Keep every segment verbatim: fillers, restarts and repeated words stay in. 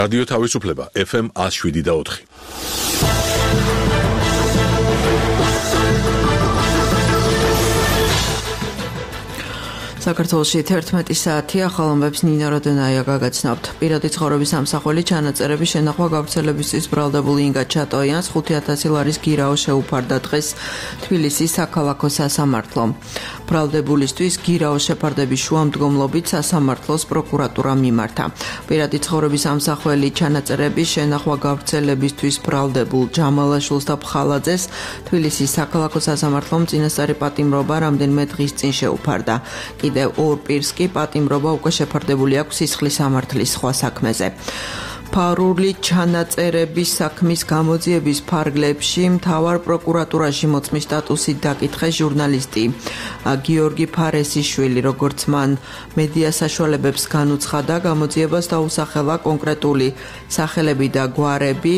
რადიო თავისუფლება ეფ ემ one oh seven და four. საქართველოში თერთმეტი საათი ახალ ამბებს ნინა როდენაია გაგაცნობთ. პირადი ცხოვრების ამსახველი ჩანაწერების შენახვა გავრცელებისთვის ბრალდებული ინგა ჩატოიანს ხუთი ათასი ლარის გირაო შეუფარდა დღეს თბილისის საქალაქო სასამართლომ. ბრალდებულისთვის გირაო შეფარდების შუამდგომლობით სასამართლოს პროკურატურამ მიმართა. პირადი ცხოვრების ამსახველი ჩანაწერების შენახვა გავრცელებისთვის ბრალდებულ ჯამალაშვილს და ფხალაძეს თბილისის საქალაქო სასამართლომ წინასწარი პატიმრობა რამდენიმე დღის წინ შეუფარდა. კიდევ ორ პირს კი პატიმრობა უკვე შეფარდებული აქვს სისხლის სამართლის სხვა საქმეზე. ფარული ჩანაწერების საქმის გამოძიების ფარგლებში მთავარ პროკურატურაში მოწმის სტატუსით დაკითხეს ჟურნალისტი გიორგი ფარესიშვილი, როგორც მან მედია საშუალებებს განუცხადა, გამოძიებას დაუსახელა კონკრეტული სახელები და გვარები,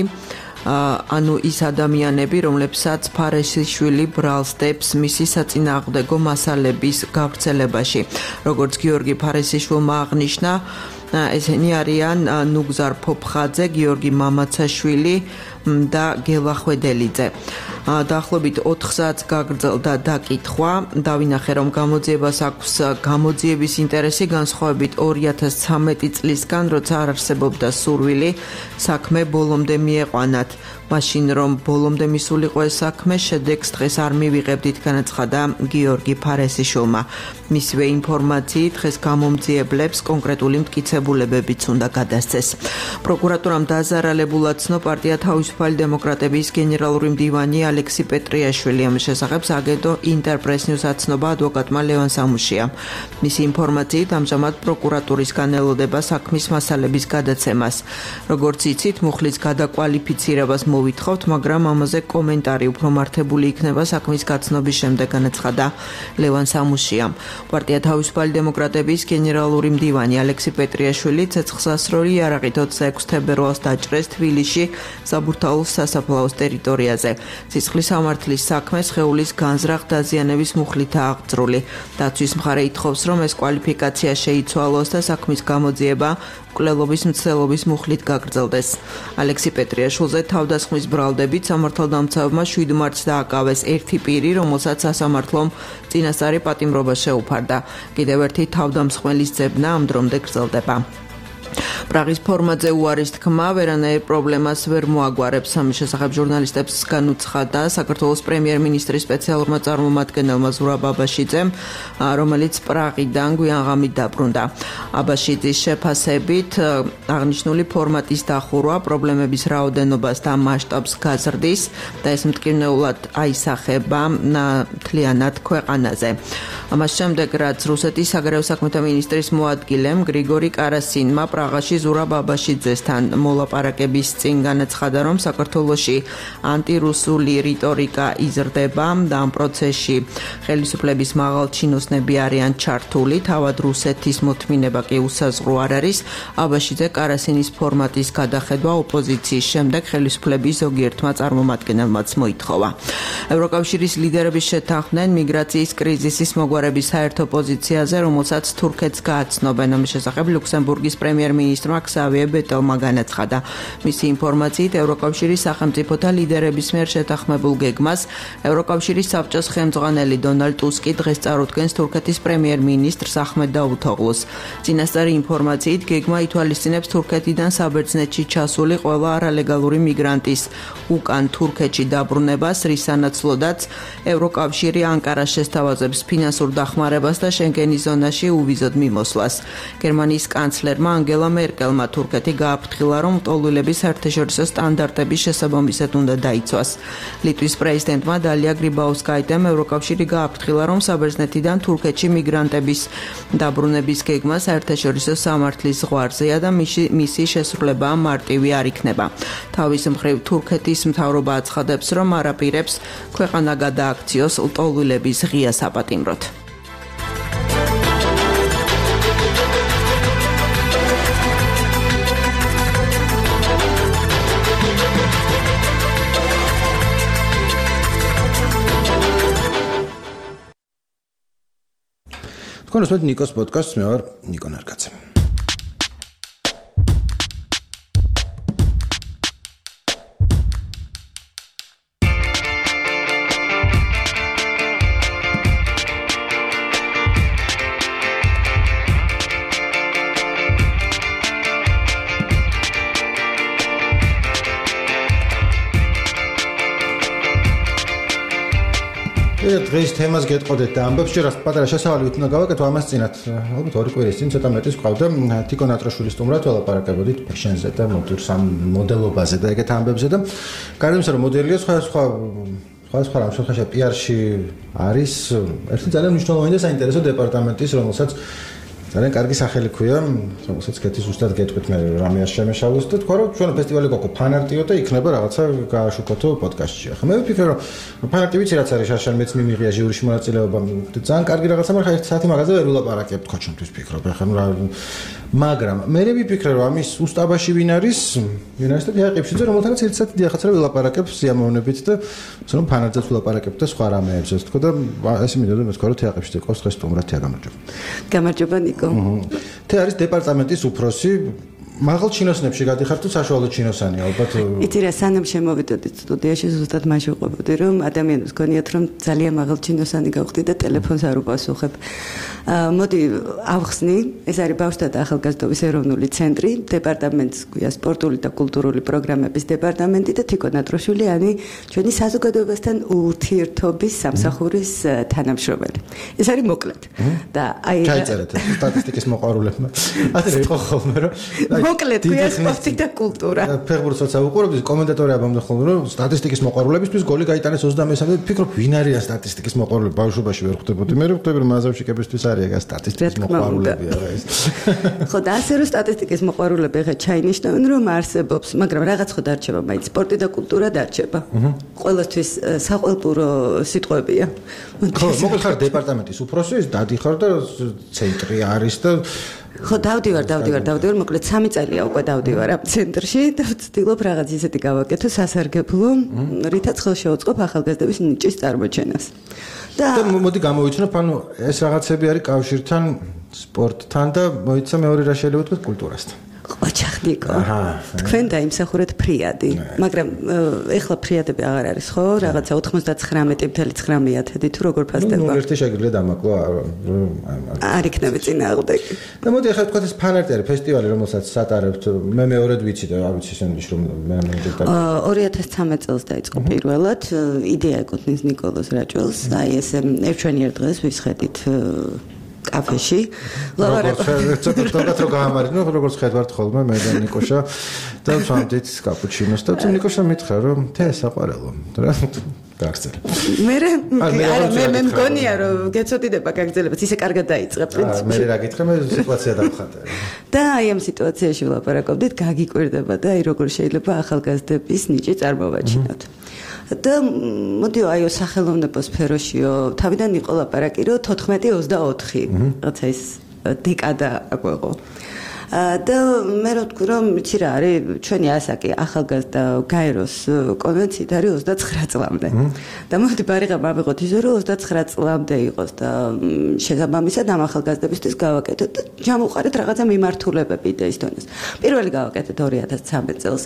ანუ ის ადამიანები, რომლებსაც ფარესიშვილი ბრალსდებს მისი საწინააღმდეგო მასალების გავრცელებაში. როგორც გიორგი ფარესიშვილმა აღნიშნა, ესენი არიან ნუგზარ ფოფხაძე, გიორგი მამაცაშვილი და გელა ხვედელიძე. დაახლოებით ოთხ საათს გაგრძელდა დაკითხვა. დავინახე, რომ გამოძიებას აქვს გამოძიების ინტერესი განსხვავებით ორი ათას ცხრამეტი წლისგან, როცა არ არსებობდა სურვილი საქმე ბოლომდე მieყვანათ. მაშინ რომ ბოლომდე მისულიყო ეს საქმე, შედეგს დღეს არ მივიღებდით, განაცხადა გიორგი ფარესიშვილმა. მისივე ინფორმაციით დღეს გამომძიებლებს კონკრეტული მტკიცებულებებიც უნდა გადასცეს. პროკურატურამ დაზარალებულად ცნო პარტია თავისუფალი დემოკრატების გენერალური მდივანი ალექსი პეტრიაშვილი. ამის შესახებ აგენტო ინტერპრეს-ნიუს აცნობა ადვოკატმა ლევან სამუშიამ. მისი ინფორმაციით ამჟამად პროკურატურისგან ელოდება საქმის მასალების გადაცემას. როგორც იცით, მუხლის გადაკვალიფიცირებას მოვითხოვთ, მაგრამ ამაზე კომენტარი უფრო მართებული იქნება საქმის გაცნობის შემდეგ, განაცხადა ლევან სამუშიამ. პარტია თავისუფალი დემოკრატების გენერალური მდივანი ალექსი პეტრიაშვილი ცეცხლსასროლი იარაღით ოცდაექვსი თებერვალს დაჭრეს თბილისში საბურთალოს სასაფლაოს ტერიტორიაზე. სისხლის სამართლის საქმე სხეულის განზრახ დაზიანების მუხლითაა აღწრული. დაცვის მხარე ითხოვს, რომ ეს კვალიფიკაცია შეიცვალოს და საქმის გამოძიება მკვლელობის მცდელობის მუხლით გაგრძელდეს. ალექსი პეტრიაშვილზე თავდასხმის ბრალდებით სამართალდამცავებმა შვიდ მარტს დააკავეს ერთი პირი, რომელსაც სასამართლომ წინასწარი პატიმრობა შეუფარდა. კიდევ ერთი თავდამსხმელის ძებნა ამ დრომდე გრძელდება. პრაღის ფორმატზე უარის თქმა ვერანაირ პრობლემას ვერ მოაგვარებს. ამის შესახებ ჟურნალისტებს განუცხადა საქართველოს პრემიერ-მინისტრის სპეციალურმა წარმომადგენელმა ზურაბ აბაშიძემ, რომელიც პრაღიდან გვიანღამით დაბრუნდა. აბაშიძის შეფასებით აღნიშნული ფორმატის დახურვა პრობლემების რაოდენობას და მასშტაბს გაზრდის და ეს მტკივნეულად აისახება მთლიანად ქვეყანაზე. ამას შემდეგ, რაც რუსეთის საგარეო საქმეთა მინისტრის მოადგილემ გრიგორი კარასინმა პრაღაში ზურაბ აბაშიძესთან მოლაპარაკების წინ განაცხადა, რომ საქართველოში ანტირუსული რიტორიკა იზრდება და ამ პროცესში ხელისუფლების მაღალჩინოსნები არიან ჩართული, თავად რუსეთის მოთმინება კი უსაზღვრო არ არის. აბაშიძე კარასინის ფორმატის გადახედვა ოპოზიციის შემდეგ ხელისუფლების ზოგიერთმა წარმომადგენელმაც მოითხოვა. ევროკავშირის ლიდერები შეთანხმდნენ მიგრაციის კრიზისის მოგვარების საერთო პოზიციაზე, რომელსაც თურქეთს გააცნობენ. ამის შესახებ ლუქსემბურგის პრემიერ-მინისტრმა ქსავიე ბეტელმა განაცხადა. მისი ინფორმაციით, ევროკავშირის სახელმწიფოთა ლიდერების მიერ შეთანხმებულ გეგმას ევროკავშირის საბჭოს ხელმძღვანელი დონალდ ტუსკი დღეს წარუდგენს თურქეთის პრემიერ-მინისტრს ახმედ დავუთოღლუს. წინასწარი ინფორმაციით, გეგმა ითვალისწინებს თურქეთიდან საბერძნეთში ჩასული ყველა არალეგალური მიგრანტის უკან თურქეთში დაბრუნებას, რის სანაცვლოდაც ევროკავშირი ანკარას შესთავაზებს ფინანსურ დახმარებას და შენგენის ზონაში უვიზოდ მიმოსვლას. გერმანიის კანცლერმა ანგელა მერკელმა თურქეთი გააფრთხილა, რომ ლტოლვილების საერთაშორისო სტანდარტების შესაბამისად უნდა დაიცვას. ლიტვის პრეზიდენტმა დალია გრიბაუსკაიტემ ევროკავშირი გააფრთხილა, რომ საბერძნეთიდან თურქეთში მიგრანტების დაბრუნების გეგმა საერთაშორისო სამართლის ზღვარზეა და მისი შესრულება მარტივი არ იქნება. თავის მხრივ თურქეთის მთავრობა აცხადებს, რომ არ აპირებს ქვეყანა გადააქციოს ლტოლვილების ღია საპატიმროდ. თქვენ უსმენთ ნიკოს პოდკასტს, მე ვარ ნიკო ნარგაცე. დღეს თემას გეტყოდეთ და ამბებს შეიძლება პატარა შესავალი უნდა გავაკეთო ამას წინათ. ალბათ ორი კვირის წინ ცოტა მეტის ყავდა თიკო ნატრაშვილის სტუმრად ველაპარაკებოდით ფეშენზე და მოდურ სამ მოდელობაზე და ეგეთ ამბებზე და გარდა იმისა რომ მოდელია სხვა სხვა სხვა სხვა რამ შეხედა პიარში არის ერთი ძალიან მნიშვნელოვანი და საინტერესო დეპარტამენტის რომელსაც ძალიან კარგი სახელი ქვია, რომელსაც კეთი ზუსტად გეტყვით მე რამეას შემეშალოს და თქვა რომ ჩვენ ფესტივალი გქონდა ფანარტიო და იქნება რაღაცა გააშუქოთო პოდკასტში. ახლა მე ვფიქრე რომ ფანარტი ვიცი რაც არის შარშან მეც მიმიღია ჟიურიში მონაწილეობა და ძალიან კარგი რაღაცა მაგრამ ხა ერთ საათი მაგაზე ვერ ვილაპარაკებთ ხო ჩვენთვის ვფიქრობ ახლა რა მაგრამ მე ვიფიქრე რომ ამის უსტაბაში ვინ არის ვინ არის და დიაყიფშიძე რომელთაც ერთ საათი დიახაც რა ვილაპარაკებ სიამოვნებით და რომ ფანარტებს ვილაპარაკებ და სხვა რამეებზე თქო და ესე მინდოდა მე თქვა რომ დიაყიფშიძე ყავს დღეს სტუმრად თია გამარჯობა. გამარჯობა ნიკო. Թե არის დეპარტამენტის უფროსი მაღალ ჩინოსნებში გადიხარ თუ საშუალო ჩინოსანი ალბათ იცი რა სანამ შემოვიდოდი სტუდიაში ზუსტად მაშინ ვყვებოდი რომ ადამიანებს გონიათ რომ ძალიან მაღალ ჩინოსანი გავხდი და ტელეფონს არ უპასუხებ. მოდი ავხსნი ეს არის ბავშვთა და ახალგაზრდობის ეროვნული ცენტრი დეპარტამენტს ქვია სპორტული და კულტურული პროგრამების დეპარტამენტი და თიკო ნატროშვილი ანი ჩვენი საზოგადოებასთან ურთიერთობის სამსახურის თანამშრომელი. ეს არის მოკლედ და აი ჩაიწერეთ სტატისტიკის მოყვარულებმა ასე იყო ხოლმე რომ მოკლედ ქვია სპორტი და კულტურა. ფეხბურთსაც აუყურებთ კომენტატორი აბამდა ხოლმე რომ სტატისტიკის მოყვარულებისთვის გოლი გაიტანეს ოცდამესამდე ვფიქრობ ვინ არის სტატისტიკის მოყვარული ბავშვობაში ვერ ხვდებოდი მე რომ ხვდები რომ მაზავშიკებისთვის არის ეგ სტატისტიკის მოყვარულები არა ეს ხო და ასე რომ სტატისტიკის მოყვარულები ხა ჩაინიშნავენ რომ არსებობს მაგრამ რაღაც ხო დარჩება მაინც სპორტი და კულტურა დარჩება ყველასთვის საყელპურო სიტყვებია ხო მოკლედ ხარ დეპარტამენტის უფროსი დადიხარ და ცენტრი არის და ხო დავდივარ დავდივარ დავდივარ მოკლედ სამი წელია უკვე დავდივარ ამ ცენტრში და ვცდილობ რაღაც ისეთი გავაკეთო სასარგებლო რითაც ხელშეუწყობ ახალგაზრდების ნიჭის წარმოჩენას და მოდი გამოვიცნო ანუ ეს რაღაცები არის კავშირთან სპორტთან და მოიცა მეორე რა შეიძლება ვთქვათ კულტურასთან ოჩახნიკო თქვენ დაიმსახურეთ ფრიადი მაგრამ ეხლა ფრიადები აღარ არის ხო რაღაცა ოცდათხმეტი წუთი ცხრამეტი თუ როგორ ფასდება ნუ ერთი შეგიძლია დამაკლა არ იქნება წინააღმდეგი და მოდი ახლა თქვათ ეს ფანარტი არის ფესტივალი რომელსაც სატარებთ მე მეორედ ვიცი და არ ვიცი სენდვიჩ რომ მე მე ორი ათას ცხრამეტ წელს დაიწყო პირველად იდეა ეკუთვნის ნიკოლოზ რაჭველს აი ეს ერთვენიერ დღეს ვისხედით კაფეში ლავარაკობთ ცოტა რო გაამარინო როგორც ხედავთ ხოლმე მე და ნიკოშა და ვსვამდით კაპუჩინოს და ნიკოშა მითხრა რომ թե საყვარელო რა გაგრძელებ მე არა მე მე მგონია რომ გეცოდიდება გაგრძელებაც ისე კარგად დაიწყე პრინციპში მე რა გითხრა მე სიტუაცია დავხატე და აი ამ სიტუაციაში ვლაპარაკობდით გაგიკვირდება და აი როგორ შეიძლება ახალგაზრდების ნიჭი წარმოვაჩინოთ და მოდი აი სახელოვნებო სფეროშიო თავიდან იყო ლაპარაკი რომ თოთხმეტი ოცდაოთხი რაცა ის დეკადა აკვეყო და მე რო თქვი რომ იცი რა არის ჩვენი ასაკი ახალგაზრდა გაეროს კონვენციით არის ოცდაცხრა წლამდე და მოდი ბარიღა მავიღოთ ისე რომ ოცდაცხრა წლამდე იყოს და შესაბამისად ამ ახალგაზრდებისთვის გავაკეთოთ და ჩამოვყარეთ რაღაცა მიმართულებები და ის დონეს პირველი გავაკეთეთ ორი ათას ცხრამეტ წელს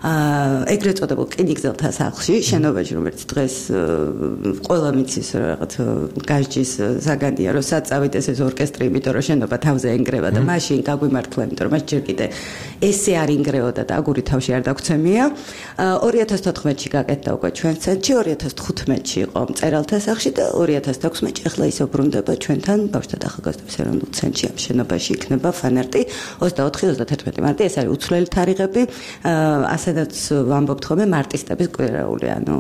ეგრეთ წოდებულ რკინიგზელთა სახლში შენობაში რომელიც დღეს ყველა მიცის რაღაც გაჟჯის საგანია რომ საწავიდეს ეს ორკესტრი იმიტომ რომ შენობა თავზე ენგრევა და მაშინ გაგვიმართლენ იმიტომ რომ მას ჯერ კიდე ესე არ ინგრეოდა და აგური თავში არ დაგცემია ორი ათას თოთხმეტში გაკეთდა უკვე ჩვენ ცენტრში ორი ათას თხუთმეტში იყო მწერალთა სახლში და ორი ათას თექვსმეტში ახლა ისე უბრუნდება ჩვენთან ბავშვთა და ახალგაზრდების ეროვნულ ცენტრში ამ შენობაში იქნება ფანარტი ოცდაოთხი ოცდათერთმეტი მარტი ეს არის უცვლელი თარიღები ასედაც ვამბობთ ხოლმე მარტისტების კვირაული ანუ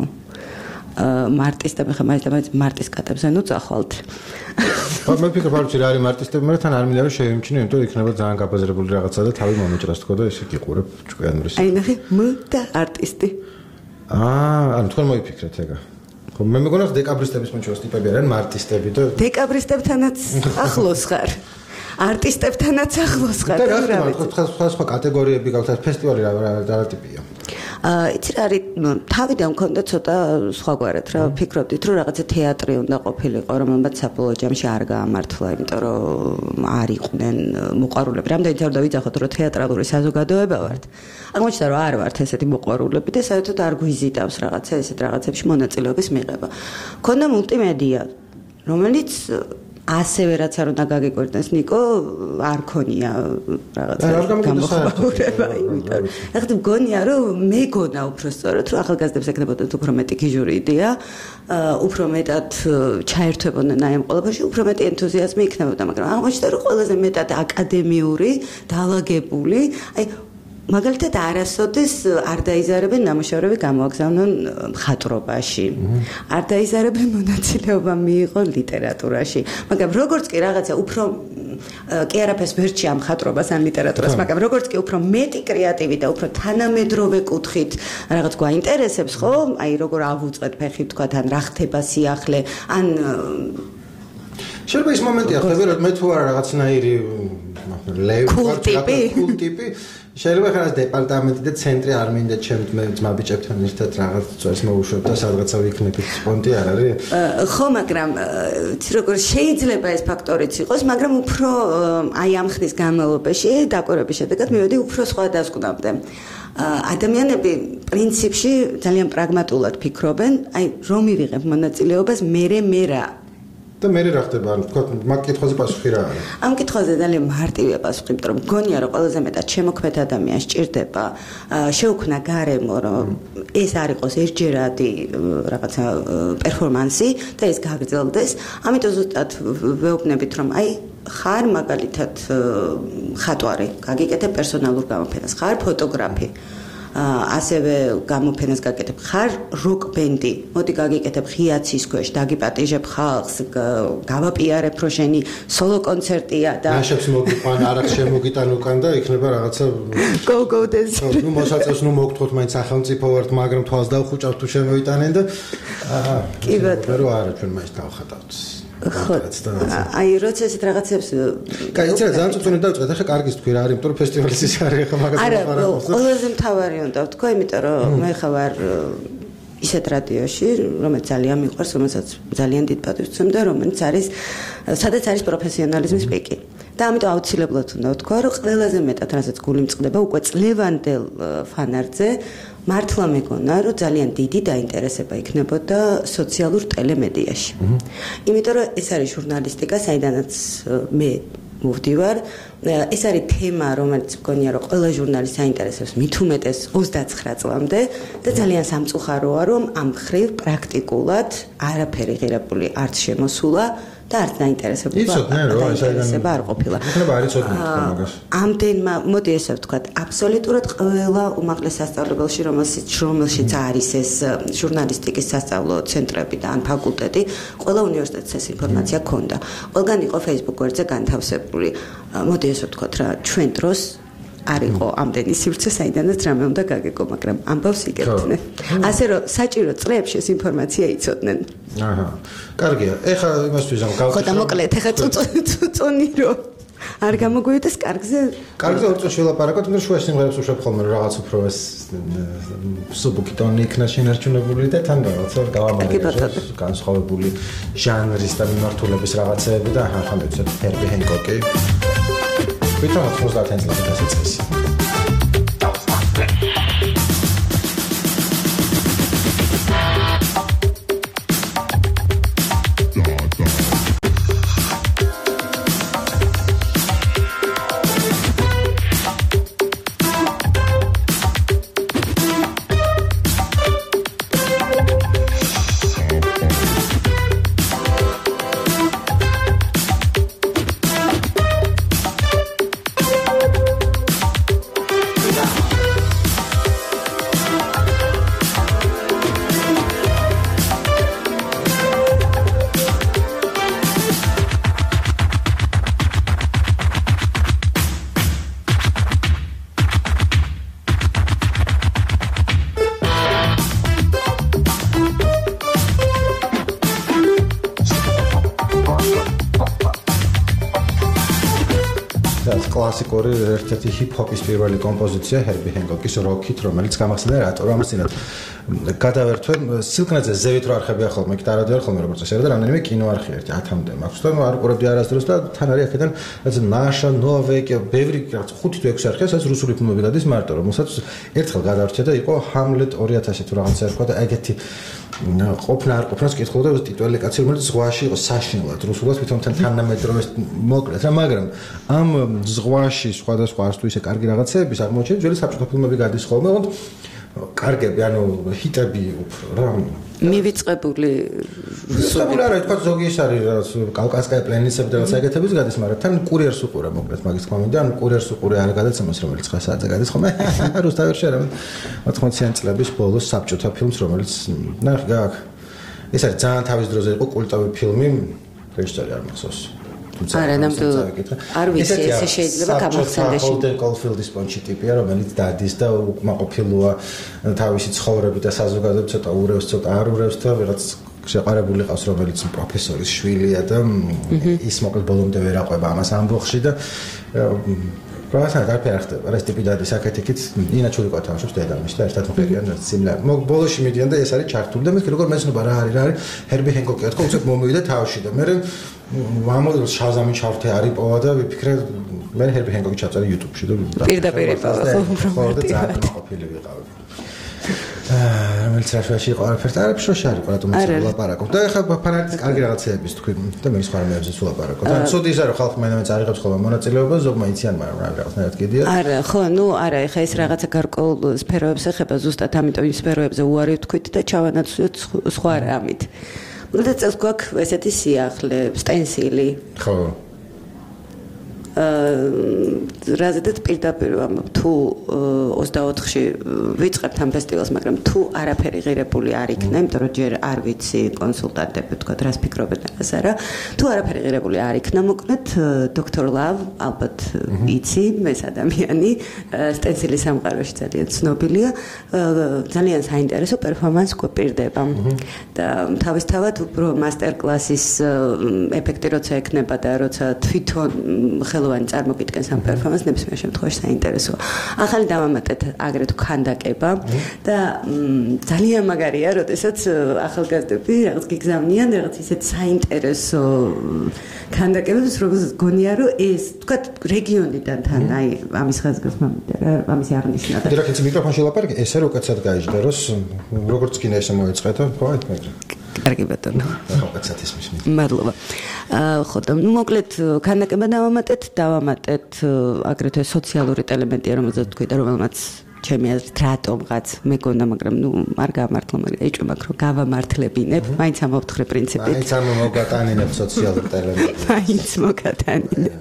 მარტისტები ხა მაინც და მაინც მარტის კატებზე ნუ წახვალთ მე ვფიქრობ რომ რა არის მარტისტები მაგრამ თან არ მინდა რომ შევიმჩნიო იმიტომ იქნება ძალიან გაბაზრებული რაღაცა და თავი მომეჭრას თქო და ესე გიყურებ ჭკვიანურის აი ნახე მ და არტისტი აა ანუ თქვენ მოიფიქრეთ ეგა ხო მე მეგონა დეკაბრისტების მომჩოს ტიპები არიან მარტისტები და დეკაბრისტებთანაც ახლოს ხარ არტისტებთანაც ახლოს ხარ და რა თქმა უნდა სხვა კატეგორიები გაქვთ ფესტივალი რა რა ტიპია იცი რა არის თავიდან მქონდა ცოტა სხვაგვარად რა ვფიქრობდით რომ რაღაცა თეატრი უნდა ყოფილიყო რომელმაც საბოლოო ჯამში არ გაამართლა იმიტომ რომ არ იყვნენ მოყვარულები რამდენიც არ დავიძახოთ რომ თეატრალური საზოგადოება ვართ აღმოჩნდა რომ არ ვართ ესეთი მოყვარულები და საერთოდ არ გვიზიდავს რაღაცა ესეთ რაღაცებში მონაწილეობის მიღება მქონდა მულტიმედია რომელიც ასევე რაც არ უნდა გაგიკვირდეს ნიკო არ ქონია რაღაცა გამოხმაურება იმიტომ ახლა მგონია რომ მეგონა უფრო სწორად რომ ახალგაზრდებს ეკნებოდათ უფრო მეტი გიჟური იდეა უფრო მეტად ჩაერთვებოდნენ აი ამ ყველაფერში უფრო მეტი ენთუზიაზმი იქნებოდა მაგრამ აღმოჩნდა რომ ყველაზე მეტად აკადემიური დაალაგებული აი მაგალითად არასოდეს არ დაიზარებენ ნამუშევრები გამოაგზავნონ მხატვრობაში. არ დაიზარებენ მონაწილეობა მიიღო ლიტერატურაში. მაგრამ როგორც კი რაღაცა უფრო კი არაფერს ვერჩი ამ მხატვრობას ან ლიტერატურას, მაგრამ როგორც კი უფრო მეტი კრეატივი და უფრო თანამედროვე კუთხით რაღაც გვაინტერესებს, ხო? აი როგორ ავუწყეთ ფეხი თქვა თან რა ხდება სიახლე, ან შეიძლება ის მომენტია ხდება რომ მე თუ არა რაღაცნაირი ლევ ვარ კულტიპი შეიძლება ხარ ეს დეპარტამენტი და ცენტრი არ მინდა ჩემს ძმაბიჭებთან ერთად რაღაც წვერს მოუშვებ და სადღაცა ვიქნებით სპონტი არ არის? ხო, მაგრამ იცი როგორ შეიძლება ეს ფაქტორიც იყოს, მაგრამ უფრო აი ამ ხნის განმავლობაში დაკვირვების შედეგად მივედი უფრო სხვა დასკვნამდე. ადამიანები პრინციპში ძალიან პრაგმატულად ფიქრობენ, აი რომ მივიღებ მონაწილეობას მერე მერა და მე რა ხდება ანუ თქვა მაგ კითხვაზე პასუხი რა არის? ამ კითხვაზე ძალიან მარტივია პასუხი, იმიტომ რომ მგონია რომ ყველაზე მეტად შემოქმედ ადამიანს სჭირდება შეუქმნა გარემო, რომ ეს არ იყოს ერთჯერადი რაღაცა პერფორმანსი და ეს გაგრძელდეს. ამიტომ ზუსტად ვეუბნებით რომ აი ხარ მაგალითად ხატვარი, გაგიკეთებ პერსონალურ გამოფენას, ხარ ფოტოგრაფი. ასევე გამოფენას გაკეთებ ხარ როკ ბენდი მოდი გაგიკეთებ ღიაცის ქვეშ დაგიპატიჟებ ხალხს გავაპიარებ რო შენი სოლო კონცერტია და ნაშებს მოგიყვან არახ შემოგიტან უკან და იქნება რაღაცა go go dance ნუ მოსაწევს ნუ მოგთხოვთ მაინც სახელმწიფო ვართ მაგრამ თვალს დავხუჭავთ თუ შემოიტანენ და კი ბატონო არა ჩვენ მაინც დავხატავთ ხო აი როცა ესეთ რაღაცებს კაი იცი რა ძალიან წუწუნი დავწყეთ ახლა კარგის თქვი რა არის იმიტომ რომ ფესტივალის ის არის ახლა მაგას არა ყველაზე მთავარი უნდა ვთქვა იმიტომ რომ მე ხა ვარ ისეთ რადიოში რომელიც ძალიან მიყვარს რომელსაც ძალიან დიდ პატივს ვცემ და რომელიც არის სადაც არის პროფესიონალიზმის პიკი და ამიტომ აუცილებლად უნდა ვთქვა რომ ყველაზე მეტად რასაც გული მწყდება უკვე წლევანდელ ფანარდზე მართლა მეგონა რომ ძალიან დიდი დაინტერესება იქნებოდა სოციალურ ტელემედიაში. იმიტომ რომ ეს არის ჟურნალისტიკა, საიდანაც მე მოვდივარ. ეს არის თემა, რომელიც მგონია რომ ყველა ჟურნალისტს აინტერესებს მით უმეტეს ოცდაცხრა წლამდე და ძალიან სამწუხაროა რომ ამ მხრივ პრაქტიკულად არაფერი ღირებული არც შემოსულა და არც დაინტერესება დაინტერესება არ ყოფილა. იქნება არ იცოდნენ მაგას. ამდენმა მოდი ესე ვთქვათ, აბსოლუტურად ყველა უმაღლეს სასწავლებელში რომელშიც რომელშიც არის ეს ჟურნალისტიკის სასწავლო ცენტრები და ან ფაკულტეტი, ყველა უნივერსიტეტს ეს ინფორმაცია ქონდა. ყველგან იყო Facebook გვერდზე განთავსებული. მოდი ესე ვთქვათ რა, ჩვენ დროს არ იყო ამდენი სივრცე, საიდანაც რამე უნდა გაგეკო, მაგრამ ამბავს იგებდნენ. ასე რომ საჭირო წლებში ეს ინფორმაცია იცოდნენ. აჰა. კარგია. ეხლა იმასთვის ამ გავხსნა. ხო და მოკლედ ეხლა წუწუნი რომ არ გამოგვიდეს კარგზე. კარგზე ორ წუთში ვილაპარაკოთ, მაგრამ შუაში სიმღერებს უშვებ ხოლმე რაღაც უფრო ეს სუბუქი ტონი იქნა შენარჩუნებული და თან რაღაცა გავამარჯვებს განსხვავებული ჟანრის და მიმართულების რაღაცეები და ახლა მეცეთ ჰერბი ჰენკოკი. Bitte ოცდაათი წლის დასაწყისი. კლასიკური ერთ-ერთი ჰიპ-ჰოპის პირველი კომპოზიცია ჰერბი ჰენკოკის როკით, რომელიც გამახსენდა რატო რომ ამასინათ გადავერთვენ სილკნეზე ზევით რო არხებია ხოლმე, კი დაარადია ხოლმე როგორც ესე და რამდენიმე კინო არხი ერთი ათამდე მაქვს და არ უყურებდი არასდროს და თან არის აქედან რაც ნაშა ნოვეკი ბევრი რაც ხუთი თუ ექვსი არხია სადაც რუსული ფილმები გადის მარტო რომელსაც ერთხელ გადავრჩა და იყო ჰამლეტ ორი ათასი თუ რაღაცა ერქვა და ეგეთი ყოფნა არ ყოფნას კითხულობდა ტიტული კაცი რომელიც ზღვაში იყო საშინლად რუსულად თვითონ თანამედროვე მოკლედ რა მაგრამ ამ ზღვაში სხვადასხვა არც თუ ისე კარგი რაღაცეების აღმოჩენილი ძველი საბჭოთა ფილმები გადის ხოლმე ოღონდ კარგები ანუ ჰიტები უფრო რა მივიწყებული ვიწყებული არა თქვა ზოგი ის არის რაც კავკასკაი პლენისები და რაღაც ეგეთების გადის მაგრამ თან კურიერს უყურე მოკლედ მაგის თქმა უნდა ანუ კურიერს უყურე არა გადაცემას რომელიც ხა საათზე გადის ხოლმე რუსთავერში არა ოთხმოციანი წლების ბოლოს საბჭოთა ფილმს რომელიც ნახე გაკ ეს არის ძალიან თავის დროზე იყო კულტოვი ფილმი რეჟისორი არ მახსოვს არა ნამდვილად არ ვიცი ესე შეიძლება გამახსენდეს ჰოლდენ კოლფილდის პონჩი ტიპია რომელიც დადის და უკმაყოფილოა თავისი ცხოვრებით და საზოგადოებით ცოტა ურევს ცოტა არ ურევს და ვიღაც შეყარებული ყავს რომელიც პროფესორის შვილია და ის მოკლედ ბოლომდე ვერ აყვება ამას ამბოხში და პროფესორად არ ფერხდება რა ეს ტიპი დადის აქეთ-იქით ინაჩული ყავთამაშობს დედამისში და ერთად მოყერიან სიმლა ბოლოში მიდიან და ეს არის ჩართული და მე როგორ მეცნობა რა არის რა არის ჰერბი ჰენკოკი თქო უცებ მომივიდა თავში და მე ვამოდელ შაზამი ჩავთე არიპოვა და ვიფიქრე მე ჰერბი ჰენკოკი ჩავწერე YouTube-ში და პირდაპირ იპოვა ხო და ძალიან ყოფილი ვიყავი რომელიც რაშუაში იყო არაფერს არ ფშოში არის რატომ ლაპარაკობ და ეხლა ფანატის კარგი რაღაცეების თქვი და მე სხვა რამეებზე სულ ლაპარაკობ და ცუდი ის არის ხალხი მაინც არიღებს ხოლმე მონაწილეობას ზოგმა იციან მაგრამ რა რაღაცნაირად კიდია არა ხო ნუ არა ეხლა ეს რაღაცა გარკვეულ სფეროებს ეხება ზუსტად ამიტომ იმ სფეროებზე უარი ვთქვით და ჩავანაცვლოთ სხვა რამით და წელს გვაქვს ესეთი სიახლე სტენსილი ხო აა რაზედაც პირდაპირ ვამბობ თუ ოცდაოთხში ვიწყებთ ამ ფესტივალს მაგრამ თუ არაფერი ღირებული არ იქნა იმიტომ რომ ჯერ არ ვიცი კონსულტანტები თქვა რას ფიქრობენ ეს არა თუ არაფერი ღირებული არ იქნა მოკლედ დოქტორ ლავ ალბათ იცი ეს ადამიანი სტენსილის სამყაროში ძალიან ცნობილია ძალიან საინტერესო პერფორმანს გვპირდება და თავისთავად უფრო მასტერ კლასის ეფექტი როცა ექნება და როცა თვითონ ხელოვანი წარმოგიდგენს ამ პერფორმანსს ნებისმიერ შემთხვევაში საინტერესოა. ახალი დამამატეთ აგრეთვე ქანდაკება და ძალიან მაგარია, როდესაც ახალგაზრდები რაღაც გიგზავნიან რაღაც ისეთ საინტერესო ქანდაკებებს, როგორც გონია რომ ეს თქვა რეგიონიდან თან აი ამის ხაზგასმა რა ამის აღნიშნა და დიახ, ეს მიკროფონში ლაპარაკი, ესე რო კაცად გაიჟდა, როგორც კინო ესე მოეწყეთა, ხო, აი კარგი ბატონო. ხო, კაცად ისმის. მადლობა. ხო და მოკლედ ქანდაკება დავამატეთ, დავამატეთ აგრეთვე სოციალური ელემენტი, რომელზეც თქვი და რომელმაც ჩემი აზრით რატომღაც მეგონა, მაგრამ ნუ არ გამართლა, მაგრამ ეჭვმაქ რომ გავამართლებინებ, მაინც ამოვთხრე პრინციპით. მაინც ამოგატანინებ სოციალურ ელემენტს. მაინც მოგატანინებ.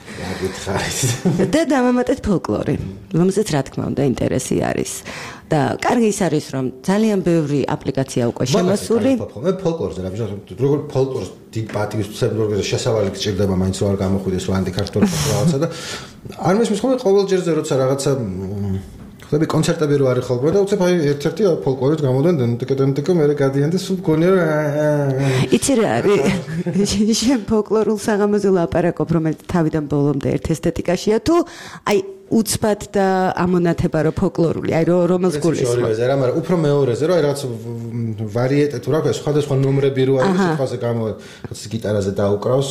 და დავამატეთ ფოლკლორი, რომელზეც რა თქმა უნდა ინტერესი არის. და კარგი ის არის რომ ძალიან ბევრი აპლიკაცია უკვე შემოსული. მე ფოლკლორზე რა ვიცი, როგორ ფოლკლორს დიდ პატივისცემ როგორ შესავალი გჭირდება მაინც რომ არ გამოხვიდეს რომ ანტიკართული რაღაცა და არ მესმის ხოლმე ყოველ ჯერზე როცა რაღაცა ხდები კონცერტები რო არის ხოლმე და უცებ აი ერთ-ერთი ფოლკლორით გამოდან ტიკეტენტიკო მე გადიან და სულ გონია რომ იცი რა არის შენ ფოლკლორულ საღამოზე ლაპარაკობ რომელიც თავიდან ბოლომდე ერთ ესთეტიკაშია თუ აი უცბად და ამონათება რო ფოლკლორული აი რომელს გულისხმობ ორივეზე რა მაგრამ უფრო მეორეზე რო აი რაღაც ვარიეტე თუ რა ქვია სხვადასხვა ნომრები რო არის სიტყვაზე გამო რაღაც გიტარაზე დაუკრავს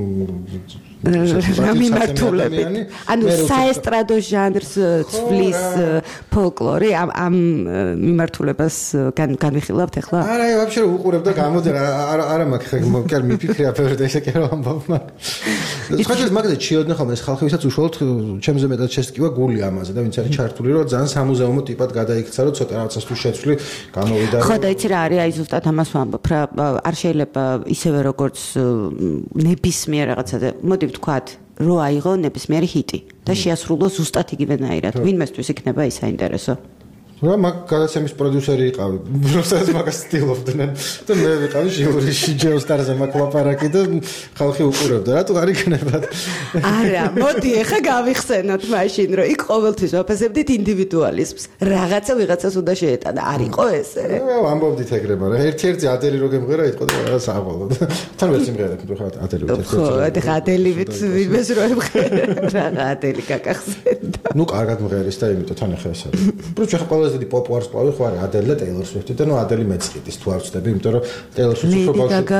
რა მიმართულებით ანუ საესტრადო ჟანრს ცვლის ფოლკლორი ამ ამ მიმართულებას განვიხილავთ ახლა არა აი ვაფშე უყურებ და გამოდი არა არა მაქვს ხე კი არ მიფიქრე აფერდა ისე კი რა ამბობ მაგრამ სხვათა მაგაზე ჩიოდნე ხოლმე ეს ხალხი ვისაც უშუალოდ ჩემზე მეტად შესკივა გული ამაზე და ვინც არის ჩართული რომ ძალიან სამუზეუმო ტიპად გადაიქცა რომ ცოტა რაღაცას თუ შეცვლი გამოვიდა ხო და იცი რა არის აი ზუსტად ამას ვამბობ რა არ შეიძლება ისევე როგორც ნებისმიერ რაღაცაზე მოდი ვთქვათ რო აიღო ნებისმიერი ჰიტი და შეასრულოს ზუსტად იგივენაირად ვინმესთვის იქნება ის საინტერესო რა მაგ გადაცემის პროდიუსერი იყავი. როსაც მაგას სტილობდნენ და მე ვიყავი ჟიურიში ჯეოსკარზე მაგ ლაპარაკი და ხალხი უყურებდა. რატო არ იქნებათ? არა, მოდი ახლა გავიხსენოთ მაშინ, რომ იქ ყოველთვის ვაფასებდით ინდივიდუალიზმს. რაღაცა ვიღაცას უნდა შეეტანა. არ იყო ესე? ამბობდით ეგრე, მაგრამ ერთ-ერთი ადელი რო გემღერა იყო და რაღაც აყოლო. თან ვერ სიმღერა, თუ ხარ ადელი ვით. ხო, ეხლა ადელივით იმეს რო ემღერა, რა ადელი გაკახსენდა. ნუ კარგად მღერის და იმიტომ თან ახლა ესა. პროჩე ხა ყველაზე დიდი პოპულარს ყავი ხო არის ადელი და ტეილორ სვიფტი და ნუ ადელი მეწყიდის თუ არ ვწდები, იმიტომ რომ ტეილორ სვიფტი უფრო ბავშვი.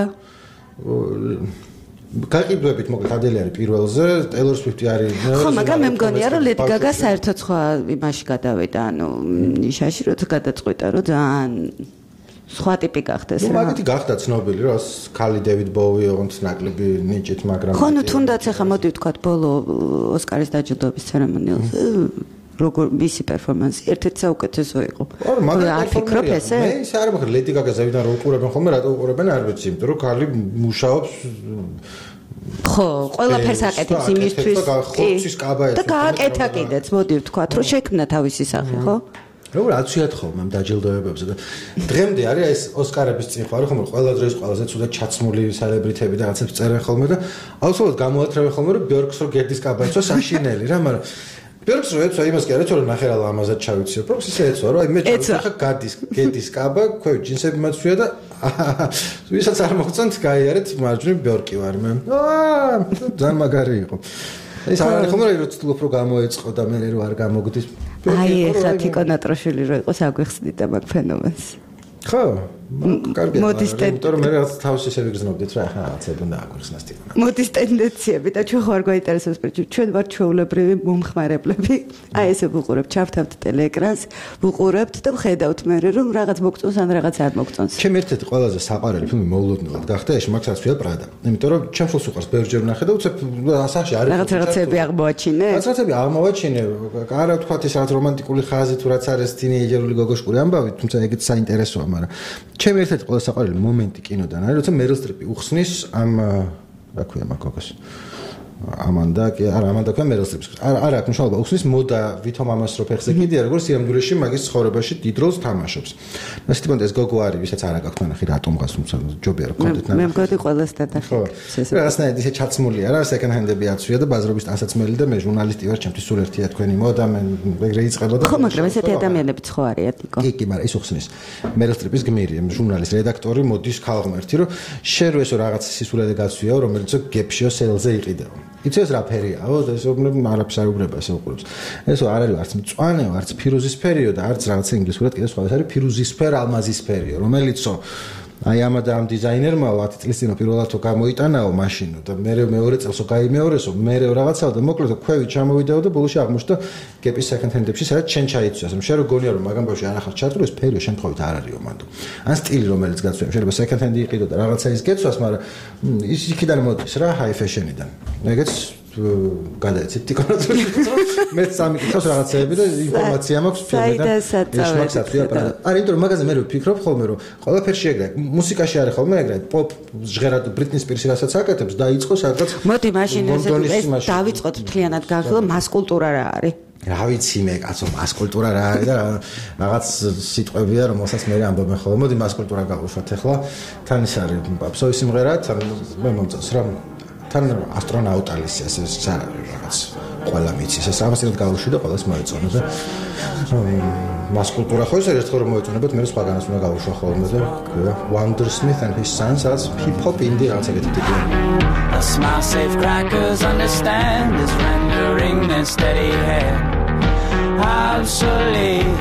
გაყიდვებით მოკლედ ადელი არის პირველზე, ტეილორ სვიფტი არის მეორე. ხო, მაგრამ მე მგონია რომ ლედი გაგა საერთოდ სხვა იმაში გადავიდა, ანუ ნიშაში როცა გადაწყვიტა რომ ძალიან სხვა ტიპი გახდეს რა. ნუ მაგითი გახდა ცნობილი, რომ ქალი დევიდ ბოუი ოღონდ ნაკლები ნიჭით, მაგრამ ხო, ნუ თუნდაც ახლა მოდი ვთქვათ ბოლო ოსკარის დაჯილდოების ცერემონიალზე როგორ მისი პერფორმანსი ერთ-ერთი საუკეთესო იყო. არ ფიქრობ ესე? მე ის არ მოხდა ლედი გაგას ზევიდან რო უყურებენ ხოლმე, რატო უყურებენ არ ვიცი, იმიტომ რომ ქალი მუშაობს ხო, ყველაფერს აკეთებს იმისთვის. ხორცის კაბა და გააკეთა კიდეც, მოდი ვთქვათ, რომ შექმნა თავისი სახე, ხო? როგორ აცვიათ ხოლმე ამ დაჯილდოებებზე და დღემდე არის ეს ოსკარების წინ ხარ ხოლმე ყველა დროის ყველაზე ცუდად ჩაცმული სელებრიტები და რაღაცებს წერენ ხოლმე და აუცილებლად გამოათრევენ ხოლმე რომ ბიორკს რო გერდის კაბა იცვა საშინელი რა, მაგრამ ბიორკს რო ეცვა იმას კი არა რომ ნახერალა ამაზად ჩავიციო, პროქსი ეცვა რომ აი მე ხა გადის გერდის კაბა, ქვევით ჯინსები მაცვია და ვისაც არ მოგწონთ გაიარეთ მარჯვნივ ბიორკი ვარ მე. აა ძალიან მაგარი იყო. ეს არ არის ხოლმე რომ ცდილობ რომ გამოეწყო და მე რო არ გამოგდის. აი ეხლა თიკონ ატროშვილი რო იყოს აგვიხსნით და მაგ ფენომენს. ხო, კარგია. მოდის იმიტომ რომ მე რაღაც თავს ისე ვიგრძნობდით რა ახლა რაღაცები უნდა აგვიხსნას თიკონ. მოდის ტენდენციები და ჩვენ ხარ გვაინტერესებს პრინციპი ჩვენ ვართ ჩვეულებრივი მომხმარებლები. აი ესე ვუყურებთ, ჩავთავთ ტელეეკრანს, ვუყურებთ და ვხედავთ მე რომ რაღაც მოგწონს ან რაღაც არ მოგწონს. ჩემ ერთ-ერთი ყველაზე საყვარელი ფილმი მოულოდნელად გახდა ეს მაგსაც ვია პრადა. იმიტომ რომ ჩემ სულს უყვარს ბევრჯერ ვნახე და უცებ ასახში არის რაღაც რაღაცები აღმოაჩინე. რაღაცები აღმოაჩინე. არა ვთქვათ ეს რაღაც რომანტიკული ხაზი თუ რაც არის თინეიჯერული გოგოშკური ამბავი, თუმცა ეგეც საინტერესოა, მაგრამ ჩემ ერთ-ერთი ყველაზე საყვარელი მომენტი კინოდან არის, როცა მერილ სტრიპი უხსნის ამ რა ქვია მაგ გოგოს ამანდა კი არა ამანდა ქვია მერილ სტრიპს არა არა აქ მშალობა უხსნის მოდა ვითომ ამას რო ფეხზე კიდია როგორც სიამბულეში მაგის ცხოვრებაში დიდ როლს თამაშობს. მას თვითონ ეს გოგო არის ვისაც არა გაქვთ ნახი რატომ გას თუმცა ჯობია რომ კონდეთ მე მგონი ყველას დადახი. რაღაცნაირად ისე ჩაცმულია რა სეკენდ ჰენდები აცვია და ბაზრობის ტანსაცმელი და მე ჟურნალისტი ვარ ჩემთვის სულ ერთია თქვენი მოდა მე ეგრე იწყება და ხო მაგრამ ესეთი ადამიანებიც ხო არიან თიკო. კი კი მაგრამ ის უხსნის მერილ სტრიპის გმირი ჟურნალის რედაქტორი მოდის ქალღმერთი რომ შენ რო ესო რაღაც სისულელე გაცვიაო რომელიც გეფშიო სელზე იყიდაო. იცის რა ფერიაო და ეს უბნებ არაფერს არ უბრება ესე უყურებს. ესო არ არის არც მწვანეო, არც ფირუზისფერიო და არც რაღაც ინგლისურად კიდე სხვა ეს არის ფირუზისფერ ალმაზისფერიო, რომელიცო აი ამა და ამ დიზაინერმა ათი წლის წინ პირველად თუ გამოიტანაო მაშინო და მე მეორე წელსო გაიმეორესო, მე რაღაცაო და მოკლედ ქვევით ჩამოვიდაო და ბოლოში აღმოჩნდა გეპის სეკენდ ჰენდებში სადაც ჩენ ჩაიცვიას. შენ რო გონია რომ მაგამ ბავშვი არ ახარ ჩატრო ეს ფერიო შემთხვევით არ არისო მანდო. ან სტილი რომელიც გაცვია, შეიძლება სეკენდ ჰენდი იყიდო და რაღაცა ის გეცვას, მაგრამ ის იქიდან მოდის რა, ჰაი ფეშენიდან. ეგეც გადაეცით თიკონად მე სამი კითხავს რაღაცეები და ინფორმაცია მაქვს ფილმიდან ეს მაგსაც ვიაპარა. არა იმიტომ რომ მაგაზე მე ვფიქრობ ხოლმე რომ ყველაფერში ეგრე მუსიკაში არის ხოლმე ეგრე პოპ ჟღერად ბრიტნი სპირსი რასაც აკეთებს დაიწყო სადღაც მოდი მაშინ ეს დავიწყოთ მთლიანად გახლა მას კულტურა რა არის. რა ვიცი მე კაცო მას კულტურა რა არის და რაღაც სიტყვებია რომელსაც მე ამბობენ ხოლმე. მოდი მას კულტურა გავუშვათ ახლა თან ის არის პაპსოვის სიმღერა თან მე მომწონს რა თან ასტრონაუტალის ეს რაღაც ყველა მიცის ეს ამასთან გავუშვი და ყველას მოეწონა და მას კულტურა ხო ეს ერთხელ რომ მოეწონებათ მე სხვაგანაც უნდა გავუშვა ხოლმე და Wonder Smith and his sons as hip hop indie რაღაც ეგეთი ტიპი. A smile safe crackers understand is rendering their steady hand obsolete.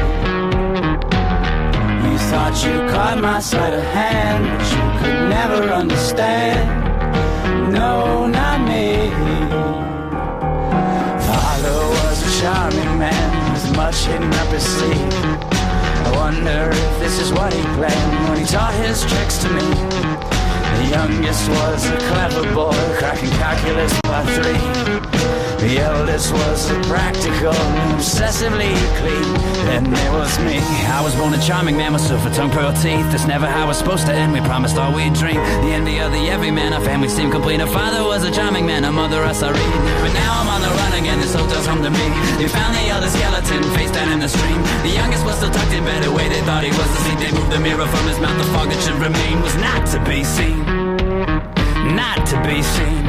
You thought you caught my sleight of hand but you could never understand. No, not me. Father was a charming man with much hidden up his sleeve. I wonder if this is what he planned when he taught his tricks to me. The youngest was a clever boy, cracking calculus by three. The eldest was practical, obsessively clean. Then there was me. I was born a charming man with silver tongue, pearl teeth. That's never how it's supposed to end. We promised all we'd dream. The envy of the everyman. Our family seemed complete. A father was a charming man, a mother a serene. But now I'm on the run again. This hotel's home to me. They found the other skeleton face down in the stream. The youngest was still tucked in bed, the way they thought he was asleep. They moved the mirror from his mouth. The fog that should remain was not to be seen. Not to be seen.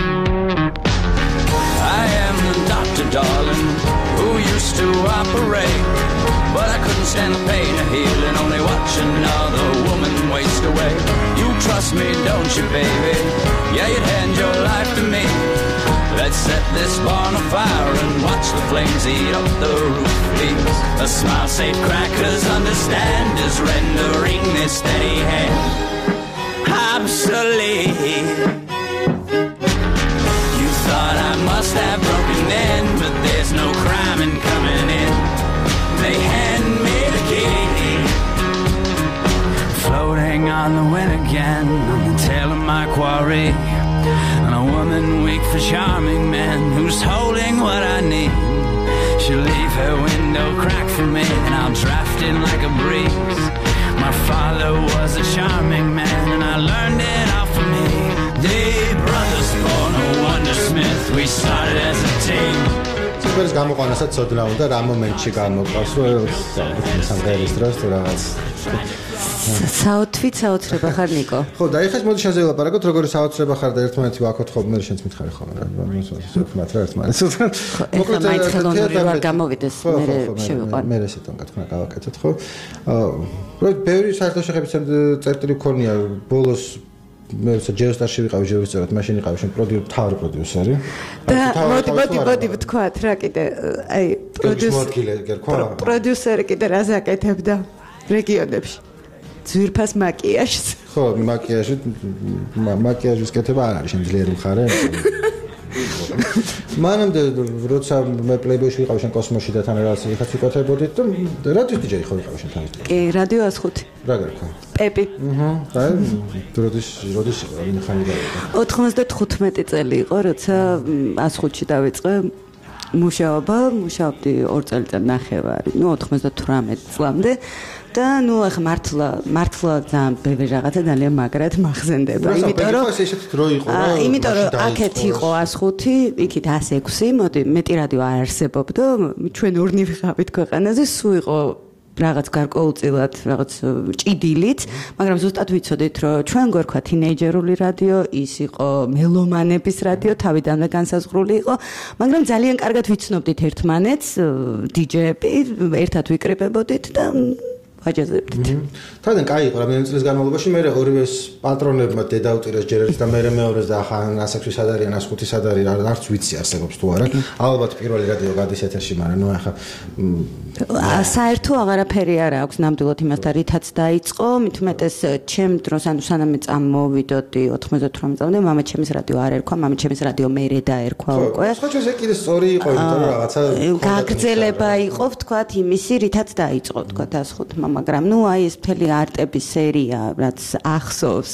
I am the doctor, darling, who used to operate. But I couldn't stand the pain of healing, only watch another woman waste away. You trust me, don't you, baby? Yeah, you'd hand your life to me. Let's set this barn on fire and watch the flames eat up the roof leaves. A smile, safe crackers understand, is rendering this steady hand obsolete. You thought I must have broken in, but there's no crime in coming in. They hand me the key, floating on the wind again, on the tail of my quarry. And a woman weak for charming men, who's holding what I need. She'll leave her window cracked for me, and I'll draft in like a breeze. My father was a charming man, and I learned it all from me. The brothers born a wondersmith, we started as a team. სუპერის გამოყვანასაც ცოდნა უნდა რა მომენტში გამოყავს რომ სამღერის დროს თუ რაღაც საოცრით საოცრება ხარ ნიკო. ხო და ეხლა მოდი შენზე ვილაპარაკოთ როგორი საოცრება ხარ და ერთმანეთი ვაკოთ ხო მე შენც მითხარი ხო რა მოხმათ რა ერთმანეთს. მოკლედ მაინც ხელოვნური ვარ გამოვიდეს მე შევიყვან. მე ესე თქო თქვა გავაკეთოთ ხო. აა ბევრი საერთო შეხედვით წერტილი მქონია ბოლოს მე ჯეოსტარში ვიყავი ჯეოსტარად მაშინ იყავი შენ პროდიუსერი თავი პროდიუსერი და მოდი მოდი მოდი ვთქვათ რა კიდე აი პროდიუსერი პროდიუსერი კიდე რას აკეთებდა რეგიონებში ძვირფას მაკიაჟს ხო მაკიაჟი მაკიაჟის კეთება არ არის შენ ძლიერი მხარე მანამდე როცა მე პლეიბოიში ვიყავი შენ კოსმოსში და თან რაღაც ეხაც ვიკეთებოდით და რადიო დიჯეი ხო ვიყავი შენ თან კი რადიო ას ხუთი რა გარქა პეპი აჰა და როდის როდის მიხანი გაიგო ოთხმოცდათხუთმეტი წელი იყო როცა ას ხუთში დავიწყე მუშაობა მუშაობდი ორ წელიწად ნახევარი ნუ ოთხმოცდათვრამეტ წლამდე და ნუ ახლა მართლა მართლა ძალიან ბევრი რაღაცა ძალიან მაგრად მახსენდება იმიტომ რომ ესეთი დრო იყო რა იმიტომ რომ აქეთ იყო ას ხუთი იქით ას ექვსი მოდი მეტი რადიო არ არსებობდა ჩვენ ორნი ვიყავით ქვეყანაზე სულ იყო რაღაც გარკვეულწილად რაღაც ჭიდილით მაგრამ ზუსტად ვიცოდით რომ ჩვენ გვერქვა თინეიჯერული რადიო ის იყო მელომანების რადიო თავიდანვე განსაზღვრული იყო მაგრამ ძალიან კარგად ვიცნობდით ერთმანეთს დიჯეები ერთად ვიკრიბებოდით და ვაჯაზებდით. თავიდან კაი იყო რამდენი წლის განმავლობაში მე ორივე პატრონებმა დედა უწირეს ჯერებს და მე მეორეს და ახლა ას ექვსი სად არის ას ხუთი სად არის არც ვიცი არსებობს თუ არა. ალბათ პირველი რადიო გადის ეთერში, მაგრამ ნუ ახლა საერთო აღარაფერი არ აქვს ნამდვილად იმასთან რითაც დაიწყო, მით უმეტეს ჩემ დროს ანუ სანამ მე წამოვიდოდი ოთხმოცდათვრამეტ წლამდე მამა ჩემის რადიო არ ერქვა, მამა ჩემის რადიო მერე დაერქვა უკვე. ხო, ხო, ეს კიდე სწორი იყო, იმიტომ რომ რაღაცა გაგრძელება იყო, ვთქვათ, იმისი რითაც დაიწყო, ვთქვათ, ას ხუთი მაგრამ ნუ აი ეს მთელი არტების სერია რაც ახსოვს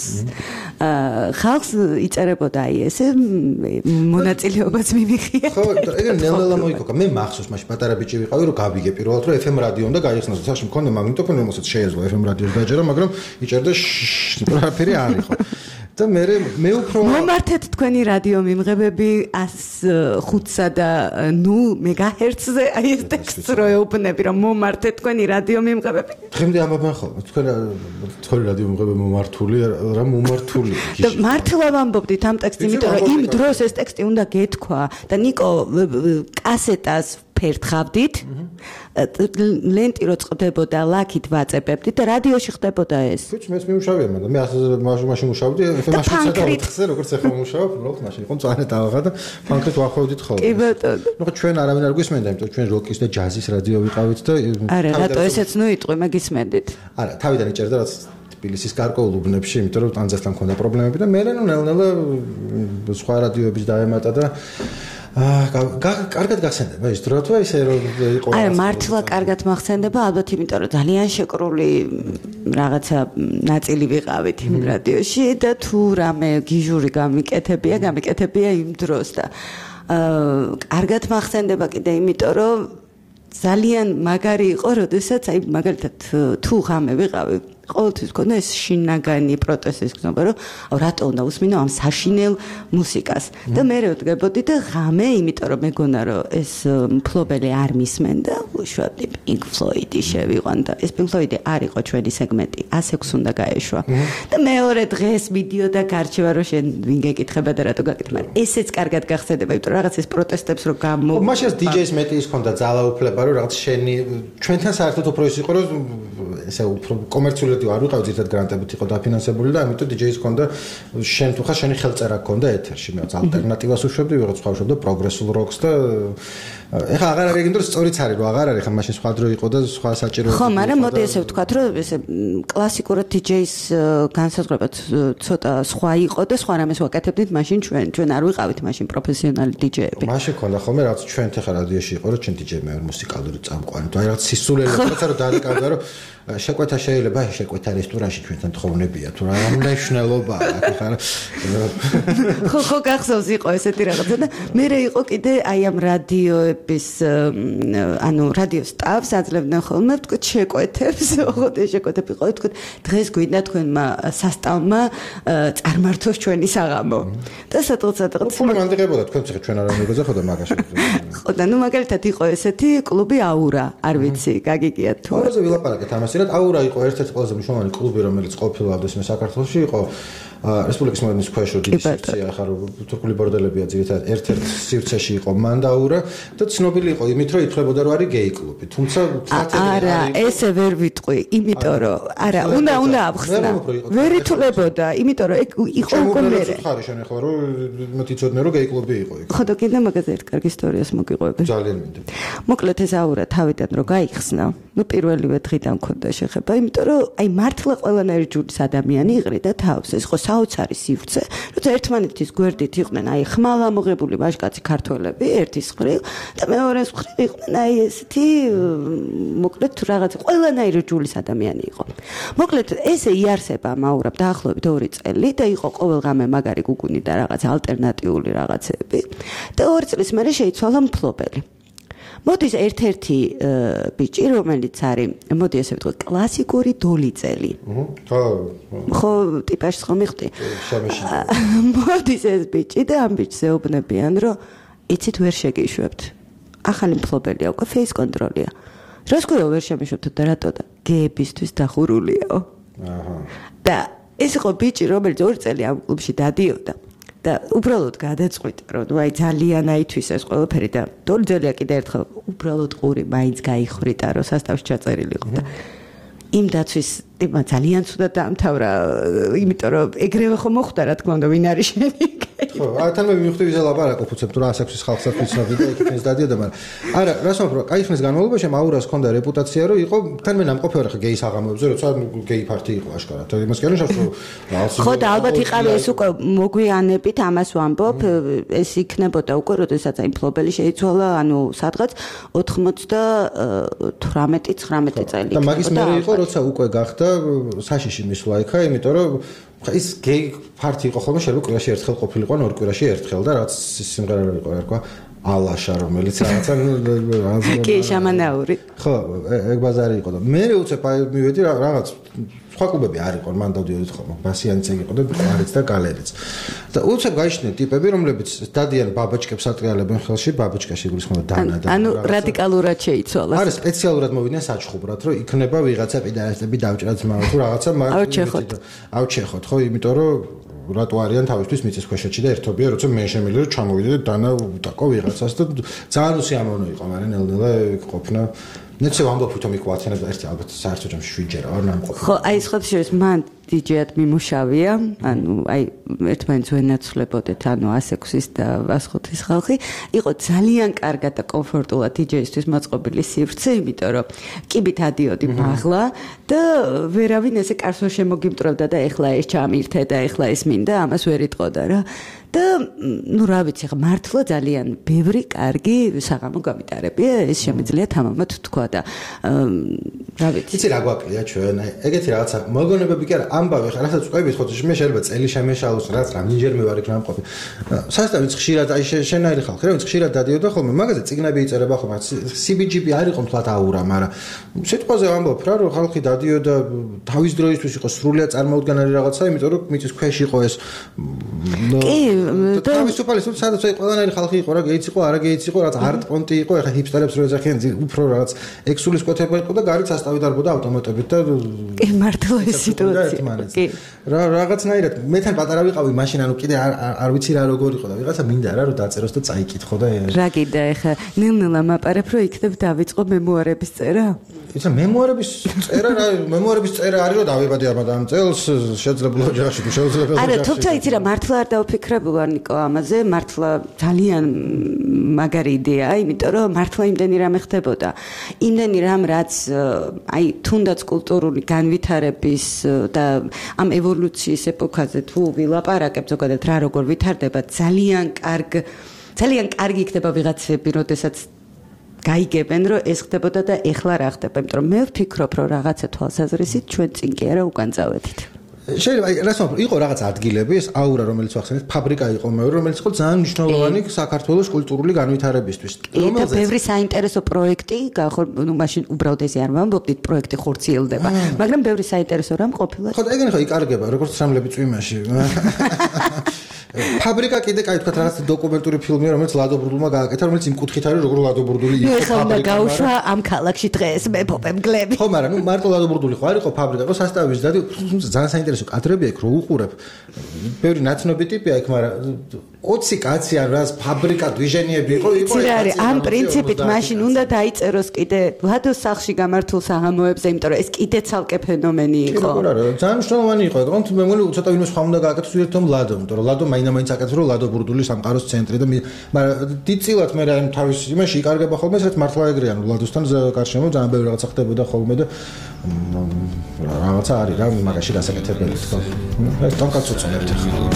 ხალხს იწერებოდა აი ესე მონაწილეობაც მიმიხია ხო ეგ ნელ-ნელა მოიქოკა მე მახსოვს მაშინ პატარა ბიჭი ვიყავი რომ გავიგე პირველად რომ ეფ ემ რადიო უნდა გაიხსნას სახში მქონდა მაგნიტოფონი რომელსაც შეეძლო ეფ ემ რადიოს დაჯერა მაგრამ იჭერდა რაფერი არ იყო და მე მე უფრო მომართეთ თქვენი რადიო მიმღებები ას ხუთსა და ნუ მეგაჰერცზე აი ეს ტექსტს რო ეუბნები რომ მომართეთ თქვენი რადიო მიმღებები დღემდე ამბობენ ხოლმე თქვენ თქვენი რადიო მიმღებები მომართული რა მომართული და მართლა ვამბობდით ამ ტექსტს იმიტომ რომ იმ დროს ეს ტექსტი უნდა გეთქვა და ნიკო კასეტას ფერთხავდით ლენტი რო წყდებოდა ლაქით ვაწებებდით და რადიოში ხდებოდა ეს თუჩ მეც მიმუშავია მაგრამ მე ასე მაშინ მუშავდი მაშინ სადავხზე როგორც ახლა მუშაობ როგორც მაშინ იყო მწვანე დავაღა და ფანკრით ვახვევდით ხოლმე კი ბატონო ნუ ჩვენ არავინ არ გვისმენდა იმიტომ ჩვენ როკის და ჯაზის რადიო ვიყავით და არა რატო ესეც ნუ იტყვი მე გისმენდით არა თავიდან იჭერდა რაც თბილისის გარკვეულ უბნებში იმიტომ რომ ტანძასთან მქონდა პრობლემები და მე ნუ ნელ-ნელა სხვა რადიოების დაემატა და აა კარგად გახსენდება ის დრო თუ ისე რომ იყო აი მართლა კარგად მახსენდება ალბათ იმიტომ რომ ძალიან შეკრული რაღაცა ნაწილი ვიყავით იმ რადიოში და თუ რამე გიჟური გამიკეთებია გამიკეთებია იმ დროს და აა კარგად მახსენდება კიდე იმიტომ რომ ძალიან მაგარი იყო, როდესაც აი მაგალითად თუ ღამე ვიყავი ყოველთვის მქონდა ეს შინაგანი პროტესტის გზნობა, რომ რატო უნდა უსმინო ამ საშინელ მუსიკას. და მე ვდგებოდი და ღამე, იმიტომ რომ მეგონა რომ ეს მფლობელი არ მისმენ და უშუალოდ Pink Floyd-ი შევიყვან და ეს Pink Floyd-ი არ იყო ჩვენი სეგმენტი, ასექს უნდა გაეშვა. და მეორე დღეს მიდიოდა გარჩევა რომ შენ ვინ გეკითხება და რატო გაკითხე, მაგრამ ესეც კარგად გახსენდება, იმიტომ რომ რაღაც ეს პროტესტებს რო გამო. მაშინ დიჯეის მეტი ის ქონდა ძალაუფლება, რომ რაღაც შენი ჩვენთან საერთოდ უფრო ის იყო, რომ ესე უფრო კომერციული არ ვიყავ ზირთად გრანტებით იყო დაფინანსებული და ამიტომ დიჯეის ქონდა შენ თუ ხარ შენი ხელწერა ქონდა ეთერში მე ალტერნატივას უშვებდი ვიღაც სხვა უშვებდა პროგრესულ როკს და ეხლა აღარ არის ეგრე სწორიც არის რომ აღარ არის ხა მაშინ სხვა დრო იყო და სხვა საჭირო ხო მაგრამ მოდი ესე ვთქვათ რომ ესე კლასიკურად დიჯეის განსაზღვრება ცოტა სხვა იყო და სხვა რამეს ვაკეთებდით მაშინ ჩვენ ჩვენ არ ვიყავით მაშინ პროფესიონალი დიჯეები მაშინ ქონდა ხოლმე რაც ჩვენ ეხლა რადიოში იყო რომ ჩვენ დიჯეი მე მუსიკალური წამყვანი თუ აი რაღაც სისულელი როცა რომ დააკავდა რომ შეკვეთა შეიძლება შეკვეთა რესტორანში ჩვენთან თხოვნებია თუ რა მნიშვნელობა აქვს ხარ ხო ხო გახსოვს იყო ესეთი რაღაცა და მე იყო კიდე აი ამ რადიოების ანუ რადიო სტაფს აძლევდნენ ხოლმე ვთქვით შეკვეთებს ოღონდ შეკვეთები იყო ვთქვით დღეს გვინდა თქვენმა სასწავლმა წარმართოს ჩვენი საღამო და სადღაც სადღაც მანდიღებოდა თქვენ ციხე ჩვენ არ ამიგოზე ხო და მაგაში ხო და ნუ მაგალითად იყო ესეთი კლუბი აურა არ ვიცი გაგიგიათ თუ აურაზე ვილაპარაკეთ ამას რად აურა იყო ერთ-ერთი ყველაზე მნიშვნელოვანი კლუბი რომელიც ყოფილა ეს მე საქართველოში იყო რესპუბლიკის მოედნის ქვეშ დიჯეი ახლა თურქული ბორდელებია ძირითადად ერთ-ერთ სივრცეში იყო მანდაურა და ცნობილი იყო იმით რომ ითვლებოდა რომ არის გეი კლუბი თუმცა არა ესე ვერ ვიტყვი იმიტომ რომ არა უნდა უნდა ავხსნა ვერ ითვლებოდა იმიტომ რომ იყო უკვე მე ხარი შენ ახლა რომ მეთიცოდნე რომ გეი კლუბი იყო იქ ხო და კიდე მაგაზე ერთ კარგი ისტორიას მოგიყვები ძალიან მინდა მოკლედ ეს აურა თავიდან რომ გაიხსნა ნუ პირველივე დღიდან მქონდა შეხება იმიტომ რომ აი მართლა ყველანაირი ჯურის ადამიანი იყრიდა თავს ეს ხო საოცარი სივრცე როცა ერთმანეთის გვერდით იყვნენ აი ხმალამოღებული ვაჟკაცი ქართველები ერთის მხრივ და მეორეს მხრივ იყვნენ აი ესეთი მოკლედ რაღაც ყველანაირი ჯურის ადამიანი იყო მოკლედ ესე იარსება მაურაბ დაახლოებით ორი წელი და იყო ყოველ ღამე მაგარი გუგუნი და რაღაც ალტერნატიული რაღაცები და ორი წლის მერე შეიცვალა მფლობელი მოდის ერთ-ერთი ბიჭი რომელიც არის მოდი ესე ვთქვი კლასიკური დოლიძელი ხო ხო ტიპაშს ხომ მიხდი მოდის ეს ბიჭი და ამ ბიჭს ეუბნებიან რომ იცით ვერ შეგიშვებთ ახალი მფლობელია უკვე ფეის კონტროლია რას ქვია ვერ შემიშვებთ და რატო და გეებისთვის დახურულიაო აჰა და ეს იყო ბიჭი რომელიც ორი წელი ამ კლუბში დადიოდა და უბრალოდ გადაწყვიტა რომ ნუ აი ძალიან აითვისეს ყველაფერი და დოლიძელია კიდე ერთხელ უბრალოდ ყური მაინც გაიხრიტა რომ სასტავში ჩაწერილი იყო და იმ დაცვის ტიპმა ძალიან ცუდად დაამთავრა იმიტომ რომ ეგრევე ხომ მოხვდა რა თქმა უნდა ვინ არის შენი ხო თან მე მივხვდი ვიზე ლაპარაკობ უცებ თუ რა ასაქსის ხალხსაც ვიცნობდი და იქ დადიოდა მაგრამ არა რასაუბრ რომ კაი ხნის განმავლობაში აურას ჰქონდა რეპუტაცია რომ იყო თან მე ნამყოფი ვარ ხა გეის აღამოებზე როცა გეი პარტი იყო აშკარად და იმას კი შევსო ხო და ალბათ იყავი ეს უკვე მოგვიანებით ამას ვამბობ ეს იქნებოდა უკვე როდესაც აი მფლობელი შეიცვალა ანუ სადღაც ოთხმოცდათვრამეტი ცხრამეტი წელი და მაგის მერე იყო როცა უკვე გახდა საშიში მისვლა იქა იმიტომ რომ ის გეი პარტი იყო ხოლმე შეიძლება კვირაში ერთხელ ყოფილიყო ან ორ კვირაში ერთხელ და რაც სიმღერა იყო ერქვა ალაშა რომელიც რაღაცა კი შამანაური ხო ეგ ბაზარი იყო და მე უცებ აი მივედი რაღაც სხვა კლუბები არ იყო მან დავდიოდი ხოლმე ბასიანიც ეგ იყო და არიც და გალერიც და უცებ გაიშნენ ტიპები რომლებიც დადიან ბაბაჭკებს ატრიალებენ ხელში ბაბაჭკაში გულისხმობ დანა და ანუ რადიკალურად შეიცვალა არის სპეციალურად მოვიდნენ საჩხუბრად რომ იქნება ვიღაცა პედერასტები დავჭრა ძმა თუ რაღაცა ავჩეხოთ ავჩეხოთ ხო იმიტომ რომ რატო არიან თავისთვის მიწის ქვეშეთში და ერთობია როცა მე შემიძლია რომ ჩამოვიდე და დანა უტაკო ვიღაცას და ძალიან უსიამოვნო იყო მაგრამ ნელ-ნელა ყოფნა ნეცე ვამბობ თვითონ იქ ვაცენებ და ერთი ალბათ საერთოდ ჯამში შვიჯერა არ ნამყოფი ხო აი სხვა შეიძლება მან დიჯეად მიმუშავია ანუ აი ერთმანეთს ვენაცვლებოდეთ ანუ ასექსის და ვასხოთის ხალხი იყო ძალიან კარგად და კომფორტულად დიჯეისთვის მოწყობილი სივრცე იმიტომ რომ კიბით ადიოდი მაღლა და ვერავინ ესე კარსო შემოგიმტრევდა და ეხლა ეს ჩამირთე და ეხლა ეს მინდა ამას ვერ იტყოდა რა და ნუ რა ვიცი, ხა მართლა ძალიან ბევრი კარგი საღამო გამიტარებია, ეს შემიძლია თამამად თქვა და რა ვიცი. იცი რა გვაკლია ჩვენ? ეგეთი რაღაცა მოგონებები კი არა, ამბავი ხა რასაც ყვებით ხო მე შეიძლება წელი შემეშალოს რაც რამდენჯერმე ვარ იქ ნამყოფი. სასწავლით ხშირად აი შენაირი ხალხი რა ვიცი ხშირად დადიოდა ხოლმე მაგაზე წიგნები იწერება ხოლმე სი ბი ჯი პი არ იყო მთლად აურა, მაგრამ სიტყვაზე ამბობ რა რომ ხალხი დადიოდა თავის დროისთვის იყო სრულიად წარმოუდგენელი რაღაცა, იმიტომ რომ მიწის ქვეშ იყო ეს კი თავისუფალი სულ სადაც აი ყველანაირი ხალხი იყო რა გეიც იყო, არა გეიც იყო, რაც არტ პონტი იყო, ეხა ჰიპსტერებს რო ეძახიან უფრო რაღაც ექსულის კვეთება იყო და გარეთ სასტავი დარბოდა ავტომატებით და კი მართლა ეს სიტუაცია. კი რა რაღაცნაირად მე თან პატარა ვიყავი მაშინ ანუ კიდე არ ვიცი რა როგორ იყო და ვიღაცა მინდა რა რომ დაწეროს და წაიკითხო და რა კიდე ეხა ნელ-ნელა მაპარებ რომ იქნებ დავიწყო მემუარების წერა? იცი მემუარების წერა რა მემუარების წერა არის რომ დავიბადე ამ წელს შეძლებულ ოჯახში თუ შეძლებულ არა თუმცა იცი რა მართლა არ დავფიქრებულა ნიკო ამაზე მართლა ძალიან მაგარი იდეაა იმიტომ რომ მართლა იმდენი რამე ხდებოდა იმდენი რამ რაც აი თუნდაც კულტურული განვითარების და ამ ევოლუციის ეპოქაზე თუ ვილაპარაკებ ზოგადად რა როგორ ვითარდება ძალიან კარგ ძალიან კარგი იქნება ვიღაცები როდესაც გაიგებენ რომ ეს ხდებოდა და ეხლა რა ხდება იმიტომ რომ მე ვფიქრობ რომ რაღაცა თვალსაზრისით ჩვენ წინ კი არა უკან წავედით შეიძლება აი რას ვამბობ იყო რაღაც ადგილები ეს აურა რომელიც ვახსენეთ ფაბრიკა იყო მეორე რომელიც იყო ძალიან მნიშვნელოვანი საქართველოს კულტურული განვითარებისთვის რომელზეც და ბევრი საინტერესო პროექტი გახო ნუ მაშინ უბრალოდ ესე არ ვამბობდით პროექტი ხორციელდება მაგრამ ბევრი საინტერესო რამ ყოფილა ხო ეგენი ხო იკარგება როგორც სამლები წვიმაში ფაბრიკა კიდე კაი თქვა რაღაც დოკუმენტური ფილმია რომელიც ლადო ბრუდულმა გააკეთა რომელიც იმ კუთხით არის როგორ ლადო ბრუდული იყო ფაბრიკა ხომ და გაუშვა ამ ქალაქში დღეს მეფობემ გლები ხო მაგრამ ნუ მარტო ლადო ბრუდული ხო არ იყო ფაბრიკა იყო სასტავის დადი ძალიან საინტერესო კადრები აქვს რო უყურებ ბევრი ნაცნობი ტიპია იქ მაგრამ ოცი კაცი არ რას ფაბრიკა დვიჟენიები იყო იყო ეს ამ პრინციპით მაშინ უნდა დაიწეროს კიდე ლადოს სახლში გამართულ საღამოებზე იმიტომ რომ ეს კიდე ცალკე ფენომენი იყო ხო არა ძალიან მნიშვნელოვანი იყო ეგ რომ მე მგონი ცოტა ვინმე სხვა უნდა გააკეთოს ერთომ ლადო იმიტომ რომ ლადო მაინც აკეთებს რომ ლადო ბრუდული სამყაროს წენტრი და მაგრამ დიდწილად მე რა იმ თავის იმაში იკარგება ხოლმე ეს რაც მართლა ეგრეა ნუ ლადოსთან გარშემო ძალიან ბევრი რაღაცა ხდებოდა ხოლმე და რაღაცა არის რა მაგაში გასაკეთებელი თქო ეს ტონკაცოც ერთი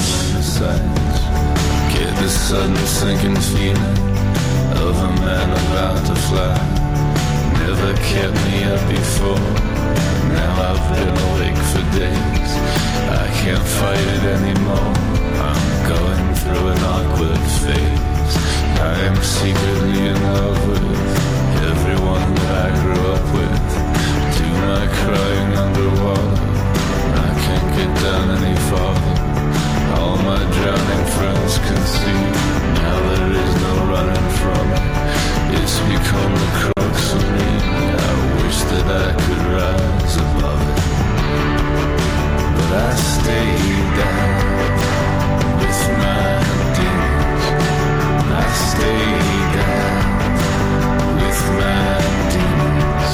Get the sudden sinking feeling of a man about to fly. Never kept me up before. Now I've been awake for days. I can't fight it anymore. I'm going through an awkward phase. I am secretly in love with everyone that I grew up with. Do my crying underwater. I can't get down any farther. All my drowning friends can see. Now there is no running from it. It's become the crux of me. I wish that I could rise above it. But I stay down with my demons. I stay down with my demons.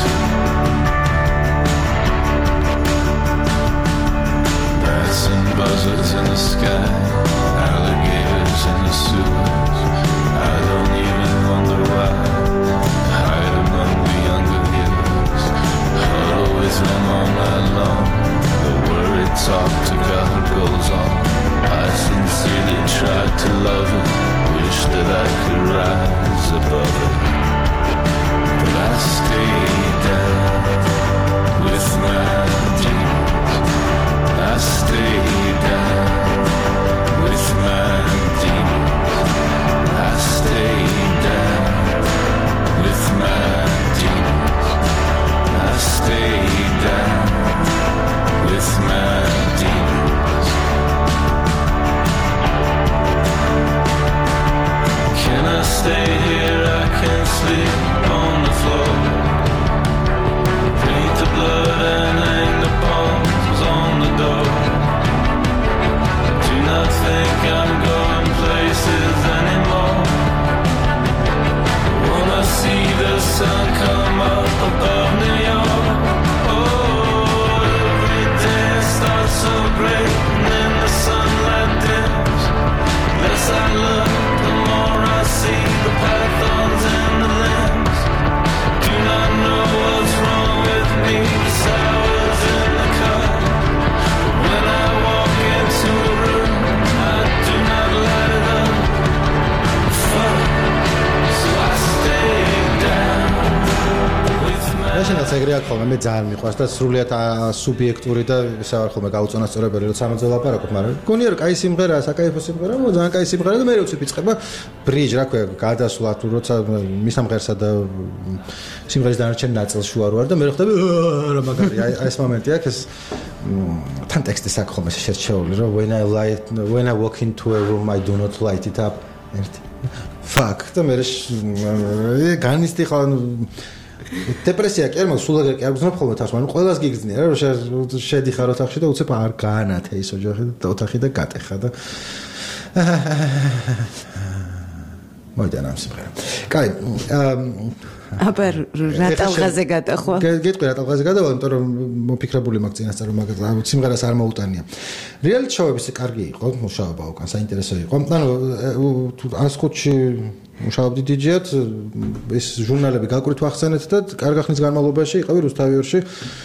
Bats and buzzards in the sky, alligators in the sewers. I don't even wonder why. Hide among the younger years, huddle with them all night long. The worried talk to God goes on. I sincerely tried to love it, wish that I could rise above it. But I stay down with my demons. I stay down with my demons. I stay down with my demons. I stay down with my demons. Can I stay რაღაც ეგრე აქვს ხოლმე მე ძალიან მიყვარს და სრულიად სუბიექტური და ისე არ ხოლმე გაუწონასწორებელი როცა ამაზე ვლაპარაკობ, მაგრამ გონია რომ კაი სიმღერაა, საკაიფო სიმღერაა, მო ძალიან კაი სიმღერაა და მე როცა ვიწყება ბრიჯ, რა ქვია, გადასვლა თუ როცა მისამღერსა და სიმღერის დანარჩენ ნაწილს შუა რო არ და მე ხვდები რა მაგარი აი ეს მომენტი აქვს ეს თან ტექსტის აქვს ხოლმე შერჩეული რომ when I light when I walk into a room I do not light it up ერთი fuck და მე განისტი ხან დეპრესია კი არ მაგ სულ ეგრე კი არ გძნობ ხოლმე თავს მაგრამ ყველას გიგზნია რა რომ შედიხარ ოთახში და უცებ არ გაანათე ის ოჯახი და ოთახი და გატეხა და მოიდნენ ამ სიმღერა. კაი, აბა რა ტალღაზე გადახვა? გეტყვი რა ტალღაზე გადავალ, იმიტომ რომ მოფიქრებული მაქვს წინასწარ რომ მაგ სიმღერას არ მოუტანია. რეალიტი შოუების კარგი იყო, მუშაობა უკან საინტერესო იყო. ანუ თუ ას ხუთში მუშაობდი დიჯეად, ეს ჟურნალები გაკვრით ვახსენეთ და კარგი ხნის განმავლობაში იყავი რუსთავიორში.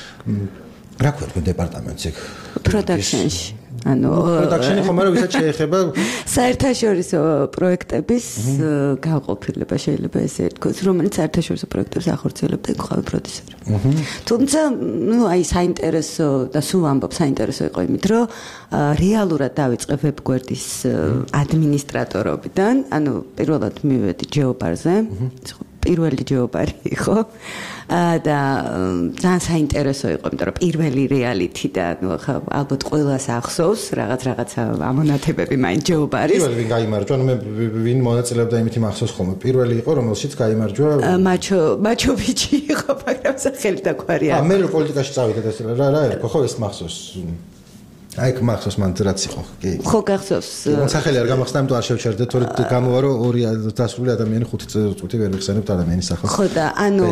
რა ქვია დეპარტამენტს ეგ? პროდაქშენში. ანუ პროდაქშენი ხომ არა ვისაც შეეხება საერთაშორისო პროექტების გაყოფილება შეიძლება ესე ითქვას, რომელიც საერთაშორისო პროექტებს ახორციელებდა იქ პროდიუსერი. თუმცა, ну, აი საინტერესო და სულ ამბობ საინტერესო იყო იმით, რომ რეალურად დავიწყე ვებგვერდის ადმინისტრატორობიდან, ანუ პირველად მივედი ჯეოპარზე, პირველი ჯეოპარი იყო. და ძალიან საინტერესო იყო, იმიტომ რომ პირველი რეალიტი და ნუ ხა ალბათ ყველას ახსოვს რაღაც რაღაცა ამონათებები მაინც ჯეოპარის. პირველი ვინ გაიმარჯვა, ანუ მე ვინ მონაწილეობდა იმით მახსოვს ხოლმე. პირველი იყო, რომელშიც გაიმარჯვა მაჩო მაჩოვიჩი იყო, მაგრამ სახელი დაგვარია. ა მე რო პოლიტიკაში წავიდე და რა რა ერქვა, ხო ეს მახსოვს. აი მახსოვს მან რაც იყო, კი. ხო გახსოვს. სახელი არ გამახსნა, იმიტომ არ შევჩერდე, თორე გამოვა რომ ორი დასრული ადამიანი ხუთი წუთი ვერ ვიხსენებთ ადამიანის სახელს. ხო და ანუ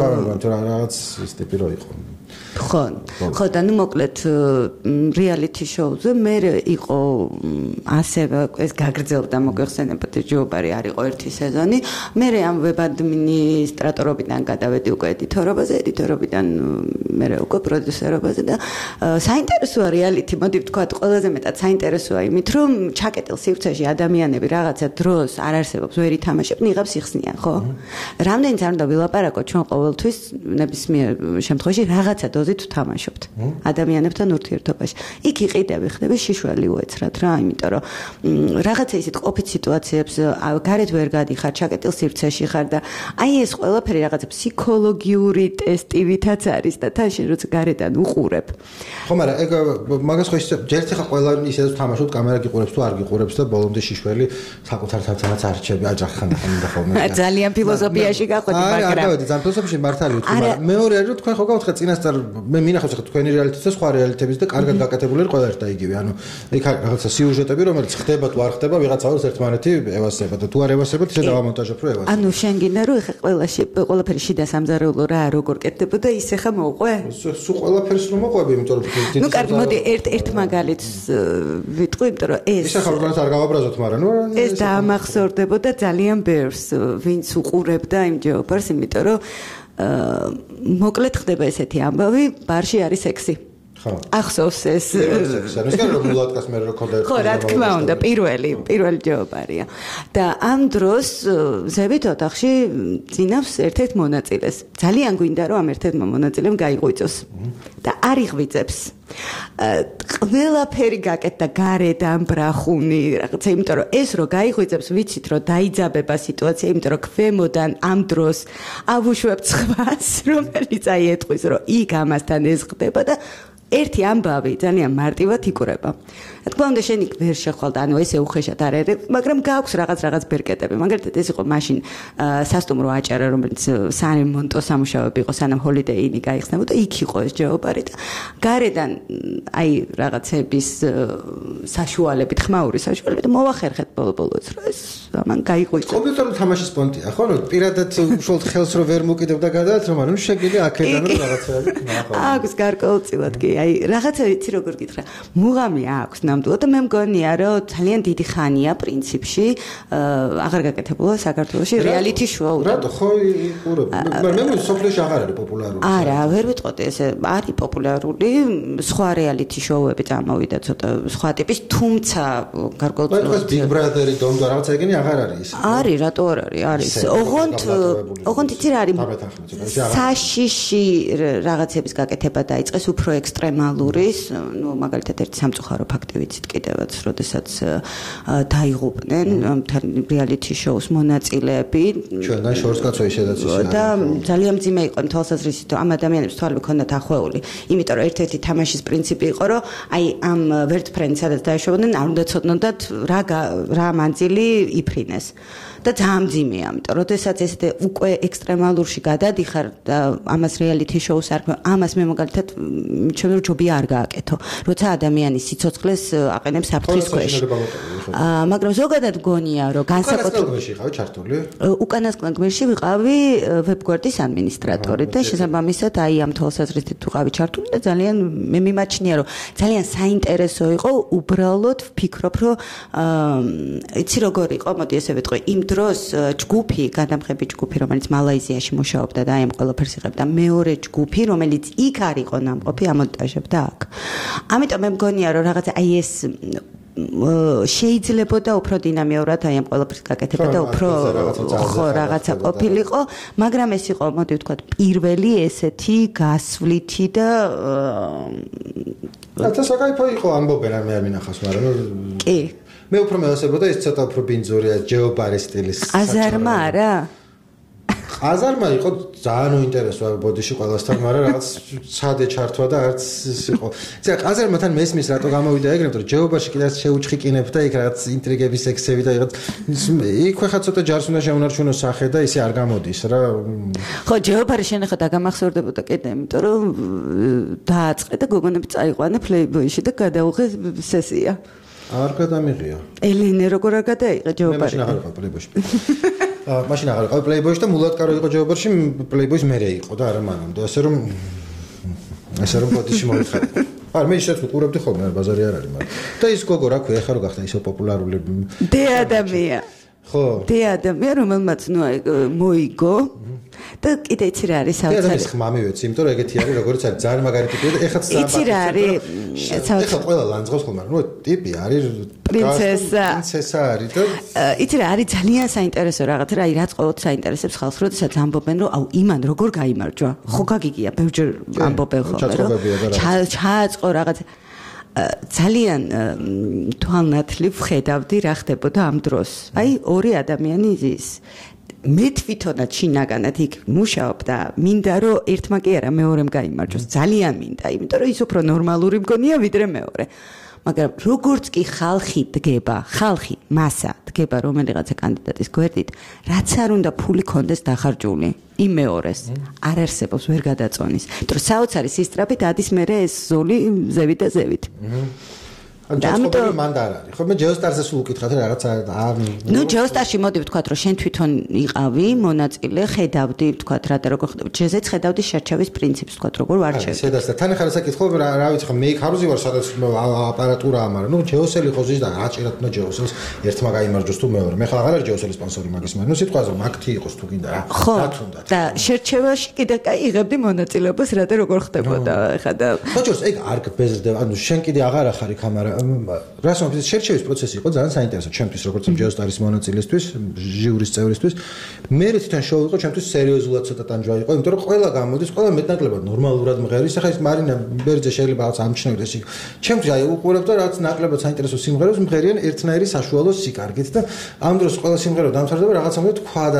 რაღაც ის ტიპი რო იყო. ხო, ხო და ნუ მოკლედ რეალიტი შოუზე მე იყო ასევე ეს გაგრძელდა მოგვეხსენებათ ჯეოპარი არ იყო ერთი სეზონი. მე ამ ვებ ადმინისტრატორობიდან გადავედი უკვე ედიტორობაზე, ედიტორობიდან მე უკვე პროდიუსერობაზე და საინტერესოა რეალიტი, მოდი ვთქვათ, ყველაზე მეტად საინტერესოა იმით, რომ ჩაკეტილ სივრცეში ადამიანები რაღაცა დროს არ არსებობს, ვერ ითამაშებთ, ნიღაბს იხსნიან, ხო? რამდენიც არ უნდა ვილაპარაკო ჩვენ ყოველთვის ნებისმიერ შემთხვევაში რაღაცა დოზით ვთამაშობთ ადამიანებთან ურთიერთობაში. იქ იყიდები, ხდები შიშველი უეცრად რა, იმიტომ რომ რაღაცა ისეთ ყოფით სიტუაციებს გარეთ ვერ გადიხარ, ჩაკეტილ სივრცეში ხარ და აი ეს ყველაფერი რაღაცა ფსიქოლოგიური ტესტივითაც არის და თან შენ როცა გარედან უყურებ. ხო, მაგრამ ეგ მაგას ხო ჯერთ ხა ყველა ისე ვთამაშობთ, კამერა გიყურებს თუ არ გიყურებს და ბოლომდე შიშველი საკუთარ თვალთანაც არჩევი, აჯახან და ხოლმე. ძალიან ფილოსოფიაში გაყვეთ, მაგრამ არა, არა, ძალიან ფილოსოფიაში მართალი ვთქვა, მაგრამ მეორე არის რომ თქვენ ხო გავთხეთ წინასწარ მე მინახავს ხა თქვენი რეალიტეტი და სხვა რეალიტეტების და კარგად გაკეთებული არის ყველა ერთ და იგივე. ანუ იქ რაღაცა სიუჟეტები, რომელიც ხდება თუ არ ხდება, ვიღაცაურს ერთმანეთი ევასება და თუ არ ევასებთ, ისე დავამონტაჟებ რომ ევასება. ანუ შენ გინდა რომ ხა ყველაში ყველაფერი შიდა სამზარეულო რა როგორ კეთდებოდა, ისე ხა მოყვე? სულ ყველაფერს რომ მოყვები, იმიტომ რომ ნუ კარგი, მოდი ერთ ერთ მაგალითს ვიტყვი, იმიტომ რომ ეს ისე ხა როგორაც არ გავაბრაზოთ, მაგრამ ნუ ეს დაამახსოვრდებოდა ძალიან ბევრს, ვინც უყურებდა იმ ჯეოპარს, იმიტომ რომ მოკლედ ხდება ესეთი ამბავი, ბარში არის სექსი. ხო. ახსოვს ეს. ეს კი რომ მულატკას მე რო ქონდა. ხო, რა თქმა უნდა, პირველი, პირველი ჯეოპარია. და ამ დროს ზევით ოთახში წინავს ერთ-ერთ მონაწილეს. ძალიან გვინდა რომ ამ ერთ-ერთმა მონაწილემ გაიღვიძოს და არ იღვიძებს. ყველაფერი გაკეთდა გარედან ბრახუნი, რაღაცა, იმიტომ რომ ეს რო გაიღვიძებს, ვიცით რომ დაიძაბება სიტუაცია, იმიტომ რომ ქვემოდან ამ დროს ავუშვებ ცხვას, რომელიც აი ეტყვის რომ იქ ამასთან ეს ხდება და ერთი ამბავი ძალიან მარტივად იკვრება. რა თქმა უნდა, შენ იქ ვერ შეხვალ და ანუ ესე უხეშად არ არის, მაგრამ გააქვს რაღაც რაღაც ბერკეტები. მაგალითად, ეს იყო მაშინ სასტუმრო აჭარა, რომელიც სარემონტო სამუშაოები იყო, სანამ ჰოლიდეი ინი გაიხსნებოდა, იქ იყო ეს ჯეოპარი და გარედან აი რაღაცების საშუალებით, ხმაური საშუალებით მოვახერხეთ ბოლო-ბოლოს, რომ ეს ამან გაიღვიძა. კომპიუტერული თამაშის პონტია, ხო? პირადად უშუალოდ ხელს რო ვერ მოკიდებ და გადაათ, რომ ანუ შეგიძლია აქედან რომ რაღაცები ნახო. აქვს გარკვეულწილად კი, აი რაღაცა ვიცი როგორ გითხრა. მუღამი აქვს ნამდვილად და მე მგონია რომ ძალიან დიდი ხანია პრინციპში აღარ გაკეთებულა საქართველოში რეალიტი შოუ. რატო ხო იყურებ? მაგრამ მე სოფლებში აღარ არის პოპულარული. არა, ვერ ვიტყოდი ესე არის პოპულარული, სხვა რეალიტი შოუები წამოვიდა ცოტა სხვა ტიპის, თუმცა გარკვეულწილად ეს Big Brother-ი დონდა რაღაცა ეგენი აღარ არის. არის, რატო არ არის? არის. ოღონდ ოღონდ იცი რა არის? საშიში რაღაცების გაკეთება დაიწყეს უფრო ექსტრემალურის, ну, მაგალითად ერთი სამწუხარო ფაქტი ვიცით კიდევაც, როდესაც დაიღუპნენ რეალიტი შოუს მონაწილეები. ჩვენგან შორს კაცო ისედაც ისე. და ძალიან მძიმე იყო იმ თვალსაზრისით, რომ ამ ადამიანებს თვალები ჰქონდათ ახვეული. იმიტომ რომ ერთ-ერთი თამაშის პრინციპი იყო, რომ აი ამ ვერტფრენდს სადაც დაეშვებოდნენ, არ უნდა ცოდნოდათ რა რა მანძილი იფრინეს. და ძალიან მძიმეა, ამიტომ როდესაც ესეთი უკვე ექსტრემალურში გადადიხარ და ამას რეალიტი შოუს არ ამას მე მაგალითად ჩემ ჯობი არ გააკეთო. როცა ადამიანი სიცოცხლეს აყენებს საფრთხის ქვეშ. აა მაგრამ ზოგადად გონია რომ განსაკუთრებით გმირში ხავი ჩართული? უკანასკნელ გმირში ვიყავი ვებგვერდის ადმინისტრატორი და შესაბამისად აი ამ თვალსაზრისით ვიყავი ჩართული და ძალიან მე მიმაჩნია რომ ძალიან საინტერესო იყო უბრალოდ ვფიქრობ რომ აა იცი როგორ იყო მოდი ესე ვიტყვი იმ დროს ჯგუფი, გადამღები ჯგუფი, რომელიც მალაიზიაში მუშაობდა და აი ამ ყველაფერს იღებდა, მეორე ჯგუფი, რომელიც იქ არ იყო ნამყოფი, ამონტაჟებდა აქ. ამიტომ მე მგონია, რომ რაღაცა აი ეს შეიძლებოდა უფრო დინამიურად აი ამ ყველაფერს გაკეთება და უფრო ხო რაღაცა ყოფილიყო, მაგრამ ეს იყო, მოდი ვთქვათ, პირველი ესეთი გასვლითი და და საკაიფო იყო ამბობენ არ მე არ მინახავს, მაგრამ კი მე უფრო მევასებოდა ეს ცოტა უფრო ბინძურია ჯეობარის სტილის. აზარმა არა? აზარმა იყო ძალიან უინტერესო ბოდიში ყველასთან, მაგრამ რაღაც ცადე ჩართვა და არც ის იყო. იცი, აზარმა თან მესმის რატო გამოვიდა ეგრე, რომ ჯეობაში კიდევ შეუჩხიკინებ და იქ რაღაც ინტრიგების ექსები და რაღაც იქ ხა ცოტა ჯარს უნდა შეუნარჩუნო სახე და ისე არ გამოდის რა. ხო, ჯეობარი შენახა დაგამახსოვრდებოდა კიდე, იმიტომ რომ დააწყე და გოგონები წაიყვანე Playboy-ში და გადაუღე სესია. არ გადამიღია. ელენე როგორ არ გადაიღე ჯეობარი? მე მაშინ აღარ ვიყავ Playboy-ში. აა მაშინ აღარ ვიყავ Playboy-ში და მულატკარო იყო ჯეობარში, Playboy-ის მერე იყო და არა მანამდე, ასე რომ ასე რომ ბოდიში მოვიხარე. არ მე ისეთ ვიყურებდი ხოლმე, ბაზარი არ არის, მაგრამ და ის გოგო რა ქვია, ეხლა რო გახდა ისო პოპულარული. დე ადამია. ხო. დე ადამია, რომელმაც ნუ აი მოიგო. და კიდე იცი რა არის საოცარი. ეს ხმა მივეცი, იმიტომ რომ ეგეთი არის, როგორც არის, ძალიან მაგარი ტიპია და ეხლა სამბატი. იცი რა არის? ეხლა ყველა ლანძღავს ხოლმე, ნუ ტიპი არის პრინცესა. პრინცესა არის და იცი რა არის ძალიან საინტერესო რაღაც რა, აი რაც ყოველთვის საინტერესებს ხალხს, როდესაც ამბობენ რომ აუ იმან როგორ გაიმარჯვა. ხო გაგიგია, ბევრჯერ ამბობენ ხოლმე რომ ჩააწყო რაღაც ძალიან თვალნათლივ ხედავდი რა ხდებოდა ამ დროს. აი ორი ადამიანი ის მე თვითონაც შინაგანად იქ მუშაობ და მინდა რომ ერთმა კი არა მეორემ გაიმარჯვოს ძალიან მინდა იმიტომ რომ ის უფრო ნორმალური მგონია ვიდრე მეორე მაგრამ როგორც კი ხალხი დგება ხალხი მასა დგება რომელიღაცა კანდიდატის გვერდით რაც არ უნდა ფული კონდეს დახარჯული იმ მეორეს არ არსებობს ვერ გადაწონის იმიტომ რომ საოცარი სისტრაფით ადის მერე ეს ზოლი ზევით და ზევით ამიტომ მანდარარი. ხო მე ჯეოსტარზე სულ უკითხავთ რა რაღაც არ ნუ ჯეოსტარში მოდი ვთქვათ რომ შენ თვითონ იყავი მონაწილე ხედავდი ვთქვათ რა და როგორ ხდება ჯეზეც ხედავდი შერჩევის პრინციპს ვთქვათ როგორ ვარჩევ. შედას და თან ახლა საკითხო რა რა ვიცი ხო მე იქ არუზი ვარ სადაც აპარატურაა მაგრამ ნუ ჯეოსელი ხო ზის და რა ჭირათ ნუ ჯეოსელს ერთმა გაიმარჯვოს თუ მეორე. მე ხლა აღარ არის ჯეოსელის სპონსორი მაგის მაგრამ ნუ სიტყვაზე მაგთი იყოს თუ გინდა რა. რა თუნდაც. და შერჩევაში კიდე კაი იღებდი მონაწილეობას რა და როგორ ხდებოდა ხა და ხოჭოს ეგ არ გბეზრდება ანუ შენ კიდე აღარ ახარ იქ ამარა რასო შერჩევის პროცესი იყო ძალიან საინტერესო ჩემთვის როგორც ჯეოსტარის მონაწილესთვის ჟიურის წევრისთვის მე თვითონ შოუ იყო ჩემთვის სერიოზულად ცოტა ტანჯვა იყო იმიტომ რომ ყველა გამოდის ყველა მეტნაკლებად ნორმალურად მღერის ახლა ეს მარინა ბერძე შეიძლება რაღაც ამჩნევდეს იქ ჩემთვის აი უყურებ და რაღაც ნაკლებად საინტერესო სიმღერებს მღერიან ერთნაირი საშუალო სიკარგით და ამ დროს ყველა სიმღერა დამთავრდება რაღაცა უნდა თქვა და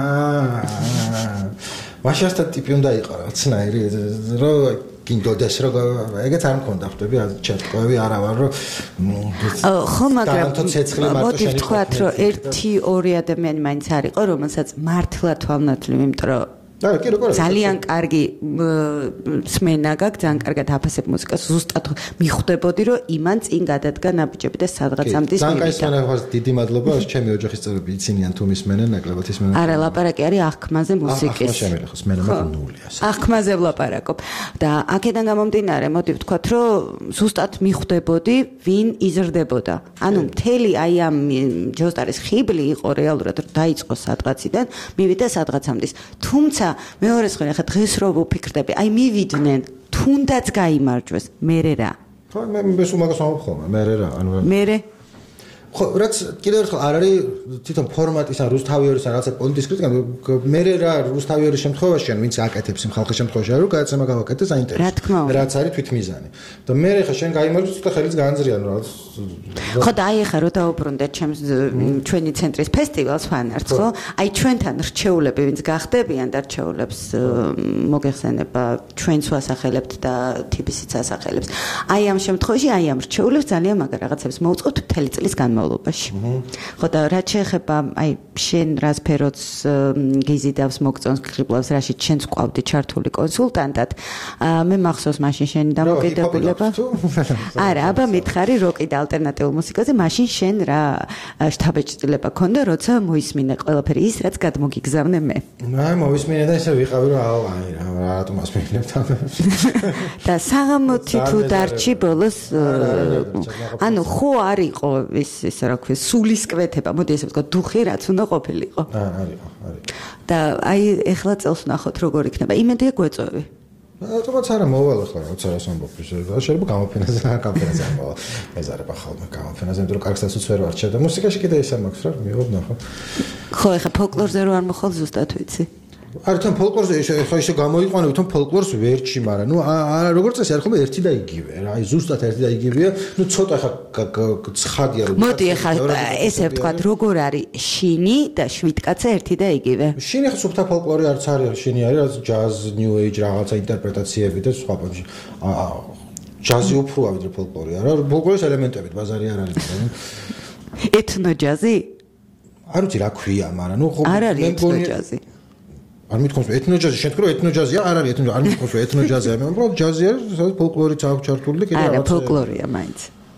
მაშასთან ტიპი უნდა იყო რაღაცნაირი რომ გინდოდეს რომ ეგეც არ მქონდა ხვდები ჩატყვევი არა ვარ რომ ხო მაგრამ მოდი ვთქვათ რომ ერთი ორი ადამიანი მაინც არისო რომელსაც მართლა თვალნათლივ იმიტომ რომ და კი როგორ ძალიან კარგი სმენა გაქვს, ძალიან კარგად აფასებ მუსიკას, ზუსტად მიხვდებოდი, რომ იმან წინ გადადგა ნაბიჯები და სადღაც ამდის მივიდა. ძალიან კაი სმენა, დიდი მადლობა, ჩემი ოჯახის წევრები იცინიან თუ მისმენენ, ნაკლებად ისმენენ. არა, ლაპარაკი არის აღქმაზე მუსიკის. ახლა შემიძლია ხო სმენა მაგ ნულია. აღქმაზე ვლაპარაკობ. და აქედან გამომდინარე, მოდი ვთქვათ, რომ ზუსტად მიხვდებოდი, ვინ იზრდებოდა. ანუ მთელი აი ამ ჯოსტარის ხიბლი იყო რეალურად დაიწყო სადღაციდან, მივიდა სადღაც ამდის. თუმცა მეორე მხარე ხა დღეს რო ვფიქრდები, აი მივიდნენ, თუნდაც გაიმარჯვეს, მერე რა. ხო, მე მე სულ მაგას ვამბობ ხოლმე, მერე რა, ანუ მერე ხო, რაც კიდევ ერთხელ არ არის თვითონ ფორმატის ან რუსთავიერის ან რაღაცა პოლიტიკის კრიტიკა, მე რა რუსთავიერის შემთხვევაში ან ვინც აკეთებს იმ ხალხის შემთხვევაში არის, რომ გადაცემა გავაკეთე საინტერესო. რაც არის თვითმიზანი. და მე ხა შენ გაიმარჯვე, ცოტა ხელიც გაანძრია, ნუ რაღაც. ხო, და აი ხა რო დაუბრუნდეთ ჩემს ჩვენი ცენტრის ფესტივალს ფანარts, ხო? აი ჩვენთან რჩეულები ვინც გახდებიან და რჩეულებს მოგეხსენება ჩვენს ვასახელებთ და თბილისიც ასახელებს. აი ამ შემთხვევაში აი ამ რჩეულებს ძალიან მაგარ რაღაცებს მოვწყობთ მთელი წლის განმავლობაში. ხო და რაც შეეხება აი შენ რა სფეროც გიზიდავს მოგწონს ღირიბლავს რაშიც შენს ყვავდი ჩართული კონსულტანტად მე მახსოვს მაშინ შენი დამოკიდებულება არა აბა მითხარი როკი და ალტერნატიულ მუსიკაზე მაშინ შენ რა შტაბეჭდილება ქონდა როცა მოისმინე ყველაფერი ის რაც გადმოგიგზავნე მე აი მოისმინე და ესე ვიყავი რომ აი რა რატომ ასმინებ და საღამოთი თუ დარჩი ბოლოს ანუ ხო არ იყო ის ისე რა ქვია სულისკვეთება მოდი ესე ვთქვა დუხი რაც უნდა ყოფილიყო აა არისო არის და აი ეხლა წელს ნახოთ როგორ იქნება იმედია გვეწევი ავტომატს არა მოვალ ახლა როცა რას ამბობ ის შეიძლება გამოფენაზე რა გამოფენაზე ამბობ ეზარება ხოლმე გამოფენაზე იმიტომ რომ კარგსაც უცვერ ვარ და მუსიკაში კიდე ისე მაქვს რა მივობ ნახო ხო ეხლა ფოლკლორზე რო არ მოხვალ ზუსტად ვიცი არ თან ფოლკლორზე ხო ისე გამოიყვანო თან ფოლკლორს ვერჩი მაგრამ ნუ არა როგორც წესი არ ხომ ერთი და იგივე რა აი ზუსტად ერთი და იგივეა ნუ ცოტა ხა ცხადია რომ მოდი ხა ესე ვთქვათ როგორ არის შინი და შვიდკაცა ერთი და იგივე შინი ხა სუფთა ფოლკლორი არც არის შინი არის რაც ჯაზ ნიუ ეიჯ რაღაცა ინტერპრეტაციები და სხვა პონჩი ჯაზი უფრო ვიდრე ფოლკლორი არა ფოლკლორის ელემენტებით ბაზარი არ არის ეთნო ჯაზი არ ვიცი რა ქვია მაგრამ ნუ ხო არ არის ეთნო ჯაზი არ მithქოს ეთნოჯაზი შეთქრო ეთნოჯაზია არ არის ეთნო არ მithქოს ეთნოჯაზია მე უბრალოდ ჯაზი არის სადაც ფოლკლორიც აქვს ჩართული კიდე რაღაცა არა ფოლკლორია მაინც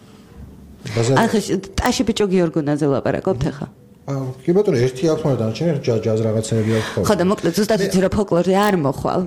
ახლა ტაში ბიჭო გიორგონაძე ლაპარაკობთ ახლა კი ბატონო ერთი აქვს მაგრამ დანარჩენი ჯაზ რაღაცები აქვს ხო და მოკლედ ზუსტად ვიცი რომ ფოლკლორი არ მოხვალ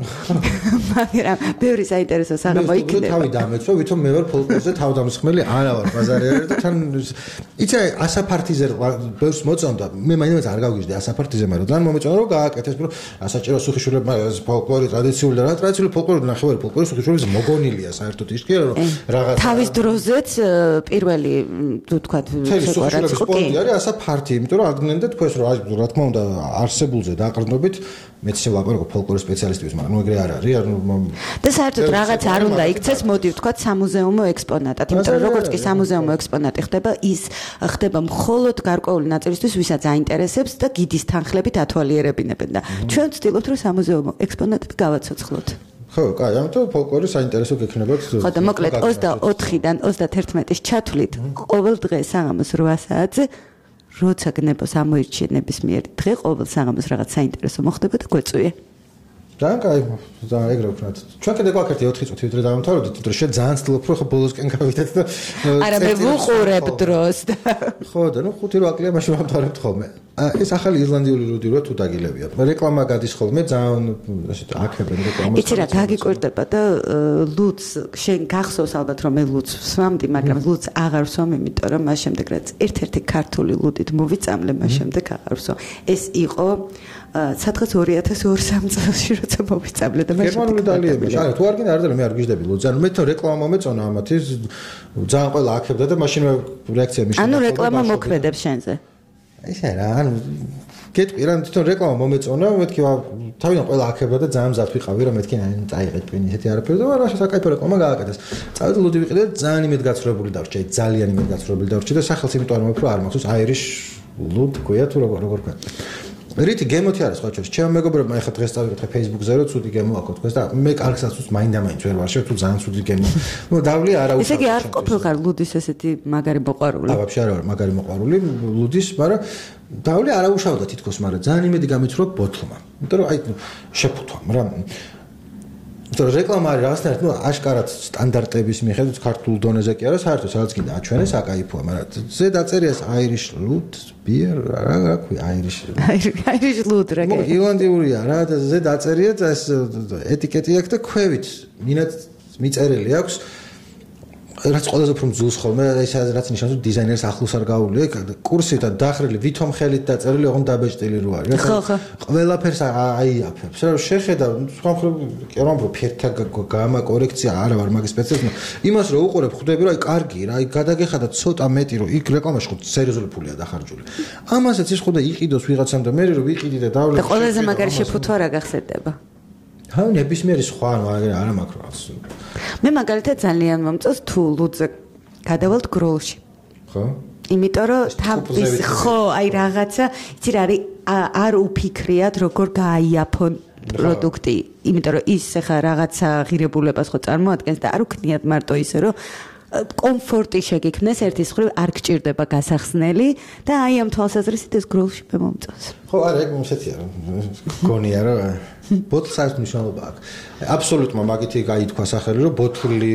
მაგრამ ბევრი საინტერესო საღამო იქნება მე თავი დამეცვა ვითომ მე ვარ ფოლკლორზე თავდამსხმელი არა ვარ ბაზარი არის და თან იცი ასაფართიზე ბევრს მოწონდა მე მაინც არ გავგიჟდი ასაფართიზე მაგრამ ძალიან მომეწონა რომ გააკეთეს რომ ასაჭირო სუხიშვილებმა ფოლკლორი ტრადიციული და რა ტრადიციული ფოლკლორი ნახევარი ფოლკლორი სუხიშვილების მოგონილია საერთოდ ის კი რომ რაღაც თავის დროზეც პირველი თუ თქვა სუხიშვილების პონტი არის ასაფართი იმიტომ რომ აგნენდა თქვენს რომ რა თქმა უნდა არსებულზე დაყრდნობით მეც შევაყურებ ფოლკლორის სპეციალისტებს მაგრამ ნუ ეგრე არ არის და საერთოდ რაღაც არ უნდა იქცეს მოდი ვთქვათ სამუზეუმო ექსპონატად იმიტომ რომ როგორც კი სამუზეუმო ექსპონატი ხდება ის ხდება მხოლოდ გარკვეული ნაწილისთვის ვისაც აინტერესებს და გიდის თანხლებით ათვალიერებინებენ და ჩვენ ვცდილობთ რომ სამუზეუმო ექსპონატები გავაცოცხლოთ ხო, კაი, ამიტომ ფოლკლორი საინტერესო გექნებათ. ხო და მოკლედ ოცდაოთხიდან ოცდაათერთმეტის ჩათვლით ყოველ დღე საღამოს რვა საათზე როცა გნებოს ამოირჩიენების მიერ დღე ყოველ საღამოს რაღაც საინტერესო მოხდება და გვეწვია. ძალიან კაი, ძალიან ეგრე ვქნათ. ჩვენ კიდე გვაქვს ოთხი წუთი ვიდრე დავამთავრებთ, იმიტომ რომ შენ ძალიან ცდილობ რომ ხო ბოლოსკენ გავიდეთ და არა მე ვუყურებ დროს და ხო და ნუ ხუთი რვა კლია მაშინ ვამთავრებთ ხოლმე. ეს ახალი ირლანდიური რუდი რო თუ დაგილებიათ. რეკლამა გადის ხოლმე ძალიან ასეთ აქებენ რეკლამას. იცი რა დაგიკვირდება და ლუც შენ გახსოვს ალბათ რომ მე ლუც ვსვამდი, მაგრამ ლუც აღარ ვსვამ, იმიტომ რომ მას შემდეგ რაც ერთ-ერთი ქართული ლუდით მოვიწამლე, მას შემდეგ აღარ ვსვამ. ეს იყო სადღაც ორი ათას ორ სამ წელში როცა მოვიწამლე და მას გერმანული დალიები. არა, თუ არ გინდა არ და მე არ გიждები ლუც. ანუ მე თვითონ რეკლამა მომეწონა ამათი ძალიან ყველა აქებდა და მაშინ მე რეაქცია მიშა. ანუ რეკლამა მოქმედებს შენზე. ისე რა, ანუ გეტყვი რა თვითონ რეკლამა მომეწონა, მეთქი თავიდან ყველა აქებდა და ძალიან მზად ვიყავი რომ მეთქი აი წაიღეთ ტვინი ესეთი არაფერი და რა საკაიფო რეკლამა გააკეთეს. წავედი ლუდი ვიყიდე და ძალიან იმედგაცრუებული დარჩი, ძალიან იმედგაცრუებული დარჩი და სახელს იმიტომ არ მომეფრო არ მახსოვს აირიშ ლუდ გოია თუ როგორ როგორ ქვია. რითი გემოთი არის ხო ჩვენს ჩემ მეგობრებმა ეხა დღეს წავიკითხე Facebook-ზე რომ ცუდი გემო აქვს თქვენს და მე კარგსაც უც მაინდა-მაინც ვერ ვარ შევ თუ ძალიან ცუდი გემო ნუ დავლი არა უშავ ესე იგი არ ყოფილიყარ ლუდის ესეთი მაგარი მოყვარული აა ვაფშე არა ვარ მაგარი მოყვარული ლუდის მაგრამ დავლი არა უშავდა თითქოს მაგრამ ძალიან იმედი გამეცრუა ბოთლმა იმიტომ რომ აი შეფუთვა მაგრამ იმიტომ რეკლამა არის რაღაცნაირად ნუ აშკარად სტანდარტების მიხედვით ქართულ დონეზე კი არა საერთოდ სადაც კიდე აჩვენეს აკაიფოა მაგრამ ზე დაწერიას Irish Loot beer რა რა ქვია Irish Irish Loot რა კი ირლანდიურია რა და ზე დაწერია ეს ეტიკეტი აქვს და ქვევით მინაც მიწერილი აქვს რაც ყველაზე უფრო მძულს ხოლმე ეს რაც ნიშნავს რომ დიზაინერს ახლოს არ გაუვლია კურსით და დახრილი ვითომ ხელით დაწერილი ოღონდ დაბეჭდილი რო არის რა ყველაფერს აიაფებს რა შეხედა სხვა მხრივ კი რომ ფერთა გამა კორექცია არა ვარ მაგის სპეციალისტი იმას რო უყურებ ხვდები რომ აი კარგი რა აი გადაგეხადა ცოტა მეტი რომ იქ რეკლამაში ხო სერიოზული ფულია დახარჯული ამასაც ის ხო და იყიდოს ვიღაცამ და მე რო ვიყიდი და დავლე და ყველაზე მაგარი შეფუთვა რა გახსენდება ჰა ნებისმიერი სხვა არა მაქვს მე მაგალითად ძალიან მომწონს თუ ლუდზე გადავალთ გროლში ხო იმიტომ რომ თავის ხო აი რაღაცა იცი რა არის არ უფიქრიათ როგორ გააიაფონ პროდუქტი იმიტომ რომ ის ახლა რაღაცა ღირებულებას ხო წარმოადგენს და არ უქნიათ მარტო ისე რომ კომფორტი შეგექმნეს ერთის მხრივ არ გჭირდება გასახსნელი და აი ამ თვალსაზრისით ეს გროლში მე მომწონს ხო არა ეგ მოსეთია რომ გონია რომ ბოთლს არის მნიშვნელობა აქვს აბსოლუტმა მაგითი გაითქვა სახელი რომ ბოთლი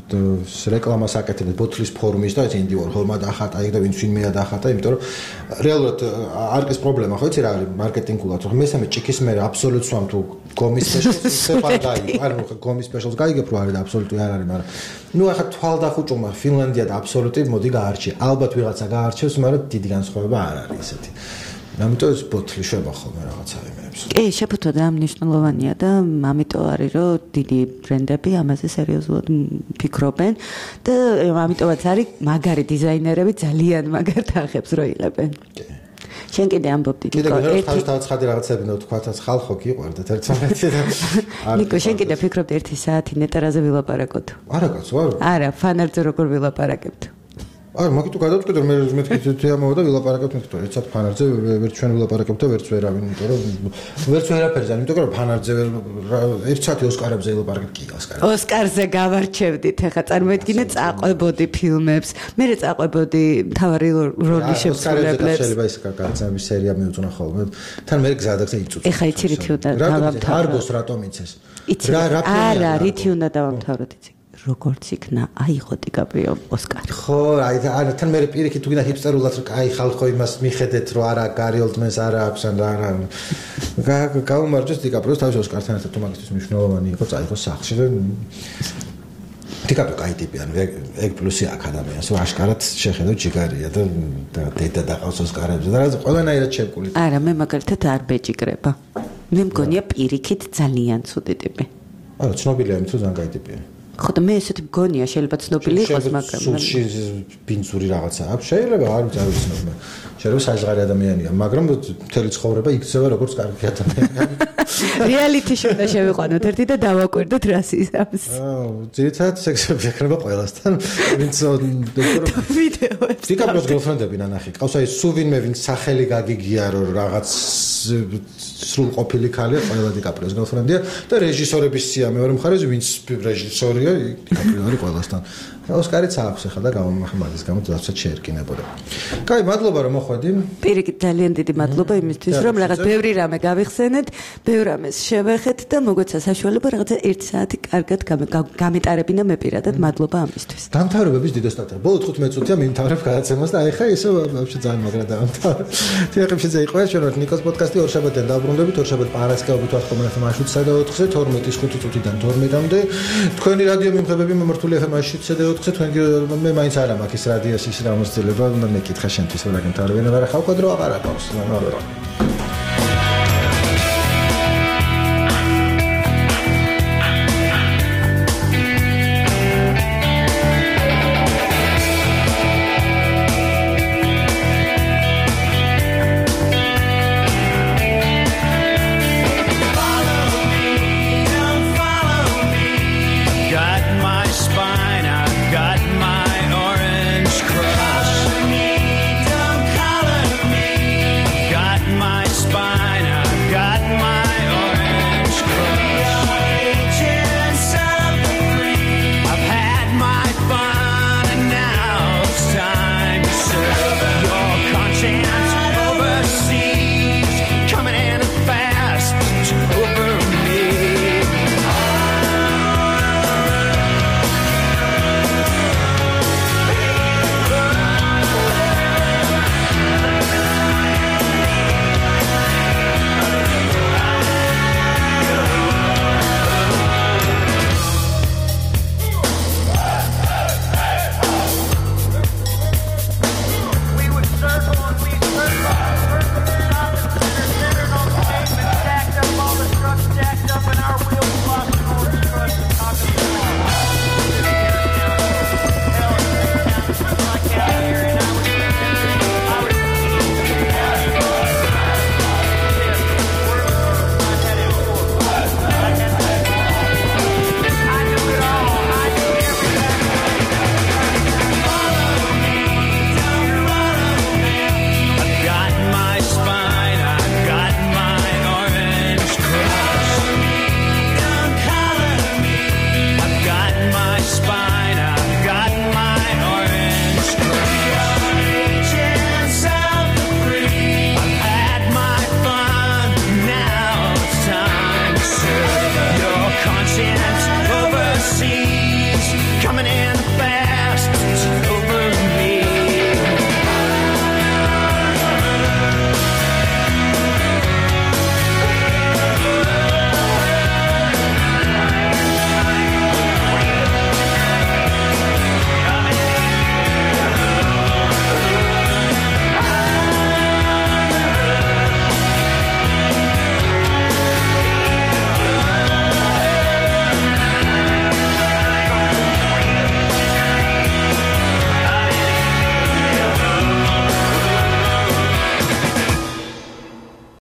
რეკლამას აკეთებს ბოთლის ფორმის და ინდი ვორჰოლმა დახატა ეგ და ვინც ვინმეა დახატა იმიტომ რომ რეალურად არკის პრობლემა ხო იცი რა არის მარკეტინგულად რომ მესამე ჭიქის მე აბსოლუტს ვამ თუ გომის სპეშალს სეპარ გაიგებ ანუ გომის სპეშალს გაიგებ რო არის და აბსოლუტი არ არის მაგრამ ნუ ახლა თვალდახუჭუმა ფინლანდია და აბსოლუტი მოდი გაარჩი ალბათ ვიღაცა გაარჩევს მაგრამ დიდი განსხვავება არ არის ესეთი ამიტომ ეს ბოთლი შვება ხოლმე რაღაცა იმებს. კი, შეფუთვა და მნიშვნელოვანია და ამიტომ არის რომ დიდი ბრენდები ამაზე სერიოზულად ფიქრობენ და ამიტომაც არის მაგარი დიზაინერები ძალიან მაგარ თანხებს რო იღებენ. კი. შენ კიდე ამბობდი ნიკო ერთი თავცხადი რაღაცები ნუ თქვათაც ხალხო გიყვარდათ ერთმანეთს და ნიკო შენ კიდე ფიქრობდი ერთი საათი ნეტარაზე ვილაპარაკოთ. არა კაცო არა. არა, ფანარზე როგორ ვილაპარაკებთ. არა, მაგით გადავწყვეტ რომ მე მეთქი თეამაო და ვილაპარაკებთ მეთქი რომ ერთად ფანარზე ვერ ჩვენ ვილაპარაკებთ და ვერც ვერავინ, იმიტომ რომ ვერც ვერაფერზე, იმიტომ რომ ფანარზე ერთ საათი ოსკარებზე ვილაპარაკებთ კი ოსკარზე. ოსკარზე გავარჩევდით, ახლა წარმოედგინე წაყვებოდი ფილმებს, მე წაყვებოდი მთავარი როლის შემსრულებლებს. შეიძლება ის კაცების სერია მიუძღვნა ხოლმე. თან მე გზადაგ და იწუწ. ეხა იცი რითი უნდა დავამთავრო. არგოს რატომ იცეს? რა რა არა, რითი უნდა დავამთავროთ იცი. როგორც იქნა აიღო დიკაპრიო ოსკარი. ხო, აი და თან მე პირიქით თუ გინდა ჰიპსტერულად რომ აი ხალხო იმას მიხედეთ რომ არა გარი ოლდმენს არა აქვს ან რა რა. გაუმარჯოს დიკაპრიოს თავის ოსკართან ერთად თუ მაგისთვის მნიშვნელოვანი იყო წაიღო სახლში და დიკაპრიო კაი ტიპია, ეგ პლუსი აქ ადამიანს, რომ აშკარად შეხედო ჯიგარია და დედა დაყავს ოსკარებზე და რა ყველანაირად შემკული. არა, მე მაგალითად არ ბეჭიკრება. მე მგონია პირიქით ძალიან ცუდი ტიპი. არა, ცნობილია იმ თუ ძალიან კაი ტიპია. ხო და მე ესეთი მგონია შეიძლება ცნობილი იყოს მაგრამ სულში ბინძური რაღაცა აქვს შეიძლება არ ვიცი არ ვიცნობ შეიძლება საზღარი ადამიანია მაგრამ მთელი ცხოვრება იქცევა როგორც კარგი ადამიანი რეალიტი შოუდა შევიყვანოთ ერთი და დავაკვირდოთ რას ისამს აა ძირითადად სექსები ექნება ყველასთან ვინც ვიდეოებს დიკაპრიოს გერლფრენდები ნანახი ყავს აი სულ ვინმე ვინც სახელი გაგიგია რომ რაღაც სრულ ყოფილი ქალია ყველა დიკაპრიოს გერლფრენდია და რეჟისორების სია მეორე მხარეს ვინც რეჟისორია დიკაპრიო არის ყველასთან ოსკარიც აქვს ახლა და გამომახმადის გამო დავცად შეერკინებოდა. კაი, მადლობა რომ მოხვედი. პირიქით ძალიან დიდი მადლობა იმისთვის რომ რაღაც ბევრი რამე გავიხსენეთ, ბევრ რამეს შევეხეთ და მოგეცა საშუალება რაღაცა ერთი საათი კარგად გამეტარებინა მე პირადად მადლობა ამისთვის. დამთავრებების დიდოსტატია. ბოლო თხუთმეტ წუთია მიმთავრებ გადაცემას და აი ხა ისე ვაფშე ძალიან მაგრა დავამთავრე. თეატრში იყო ეს ჩვენ ნიკოს პოდკასტი ორშაბათიდან დაბრუნდებით, ორშაბათ პარასკევობით ვახტომენ ათმაშუც და ოთხზე თორმეტის ხუთი წუთიდან თორმეტამდე. თქვენი რადიო მიმღებები მომართული ახლა მაშუც და ოთხზე თქვენ მე მაინც არ მაქვს ის რადიოს ის რა მოსწრება მე მეკითხა შენთვის რა გემთავრებინა ვარ ხალხო დრო აღარ აქვს.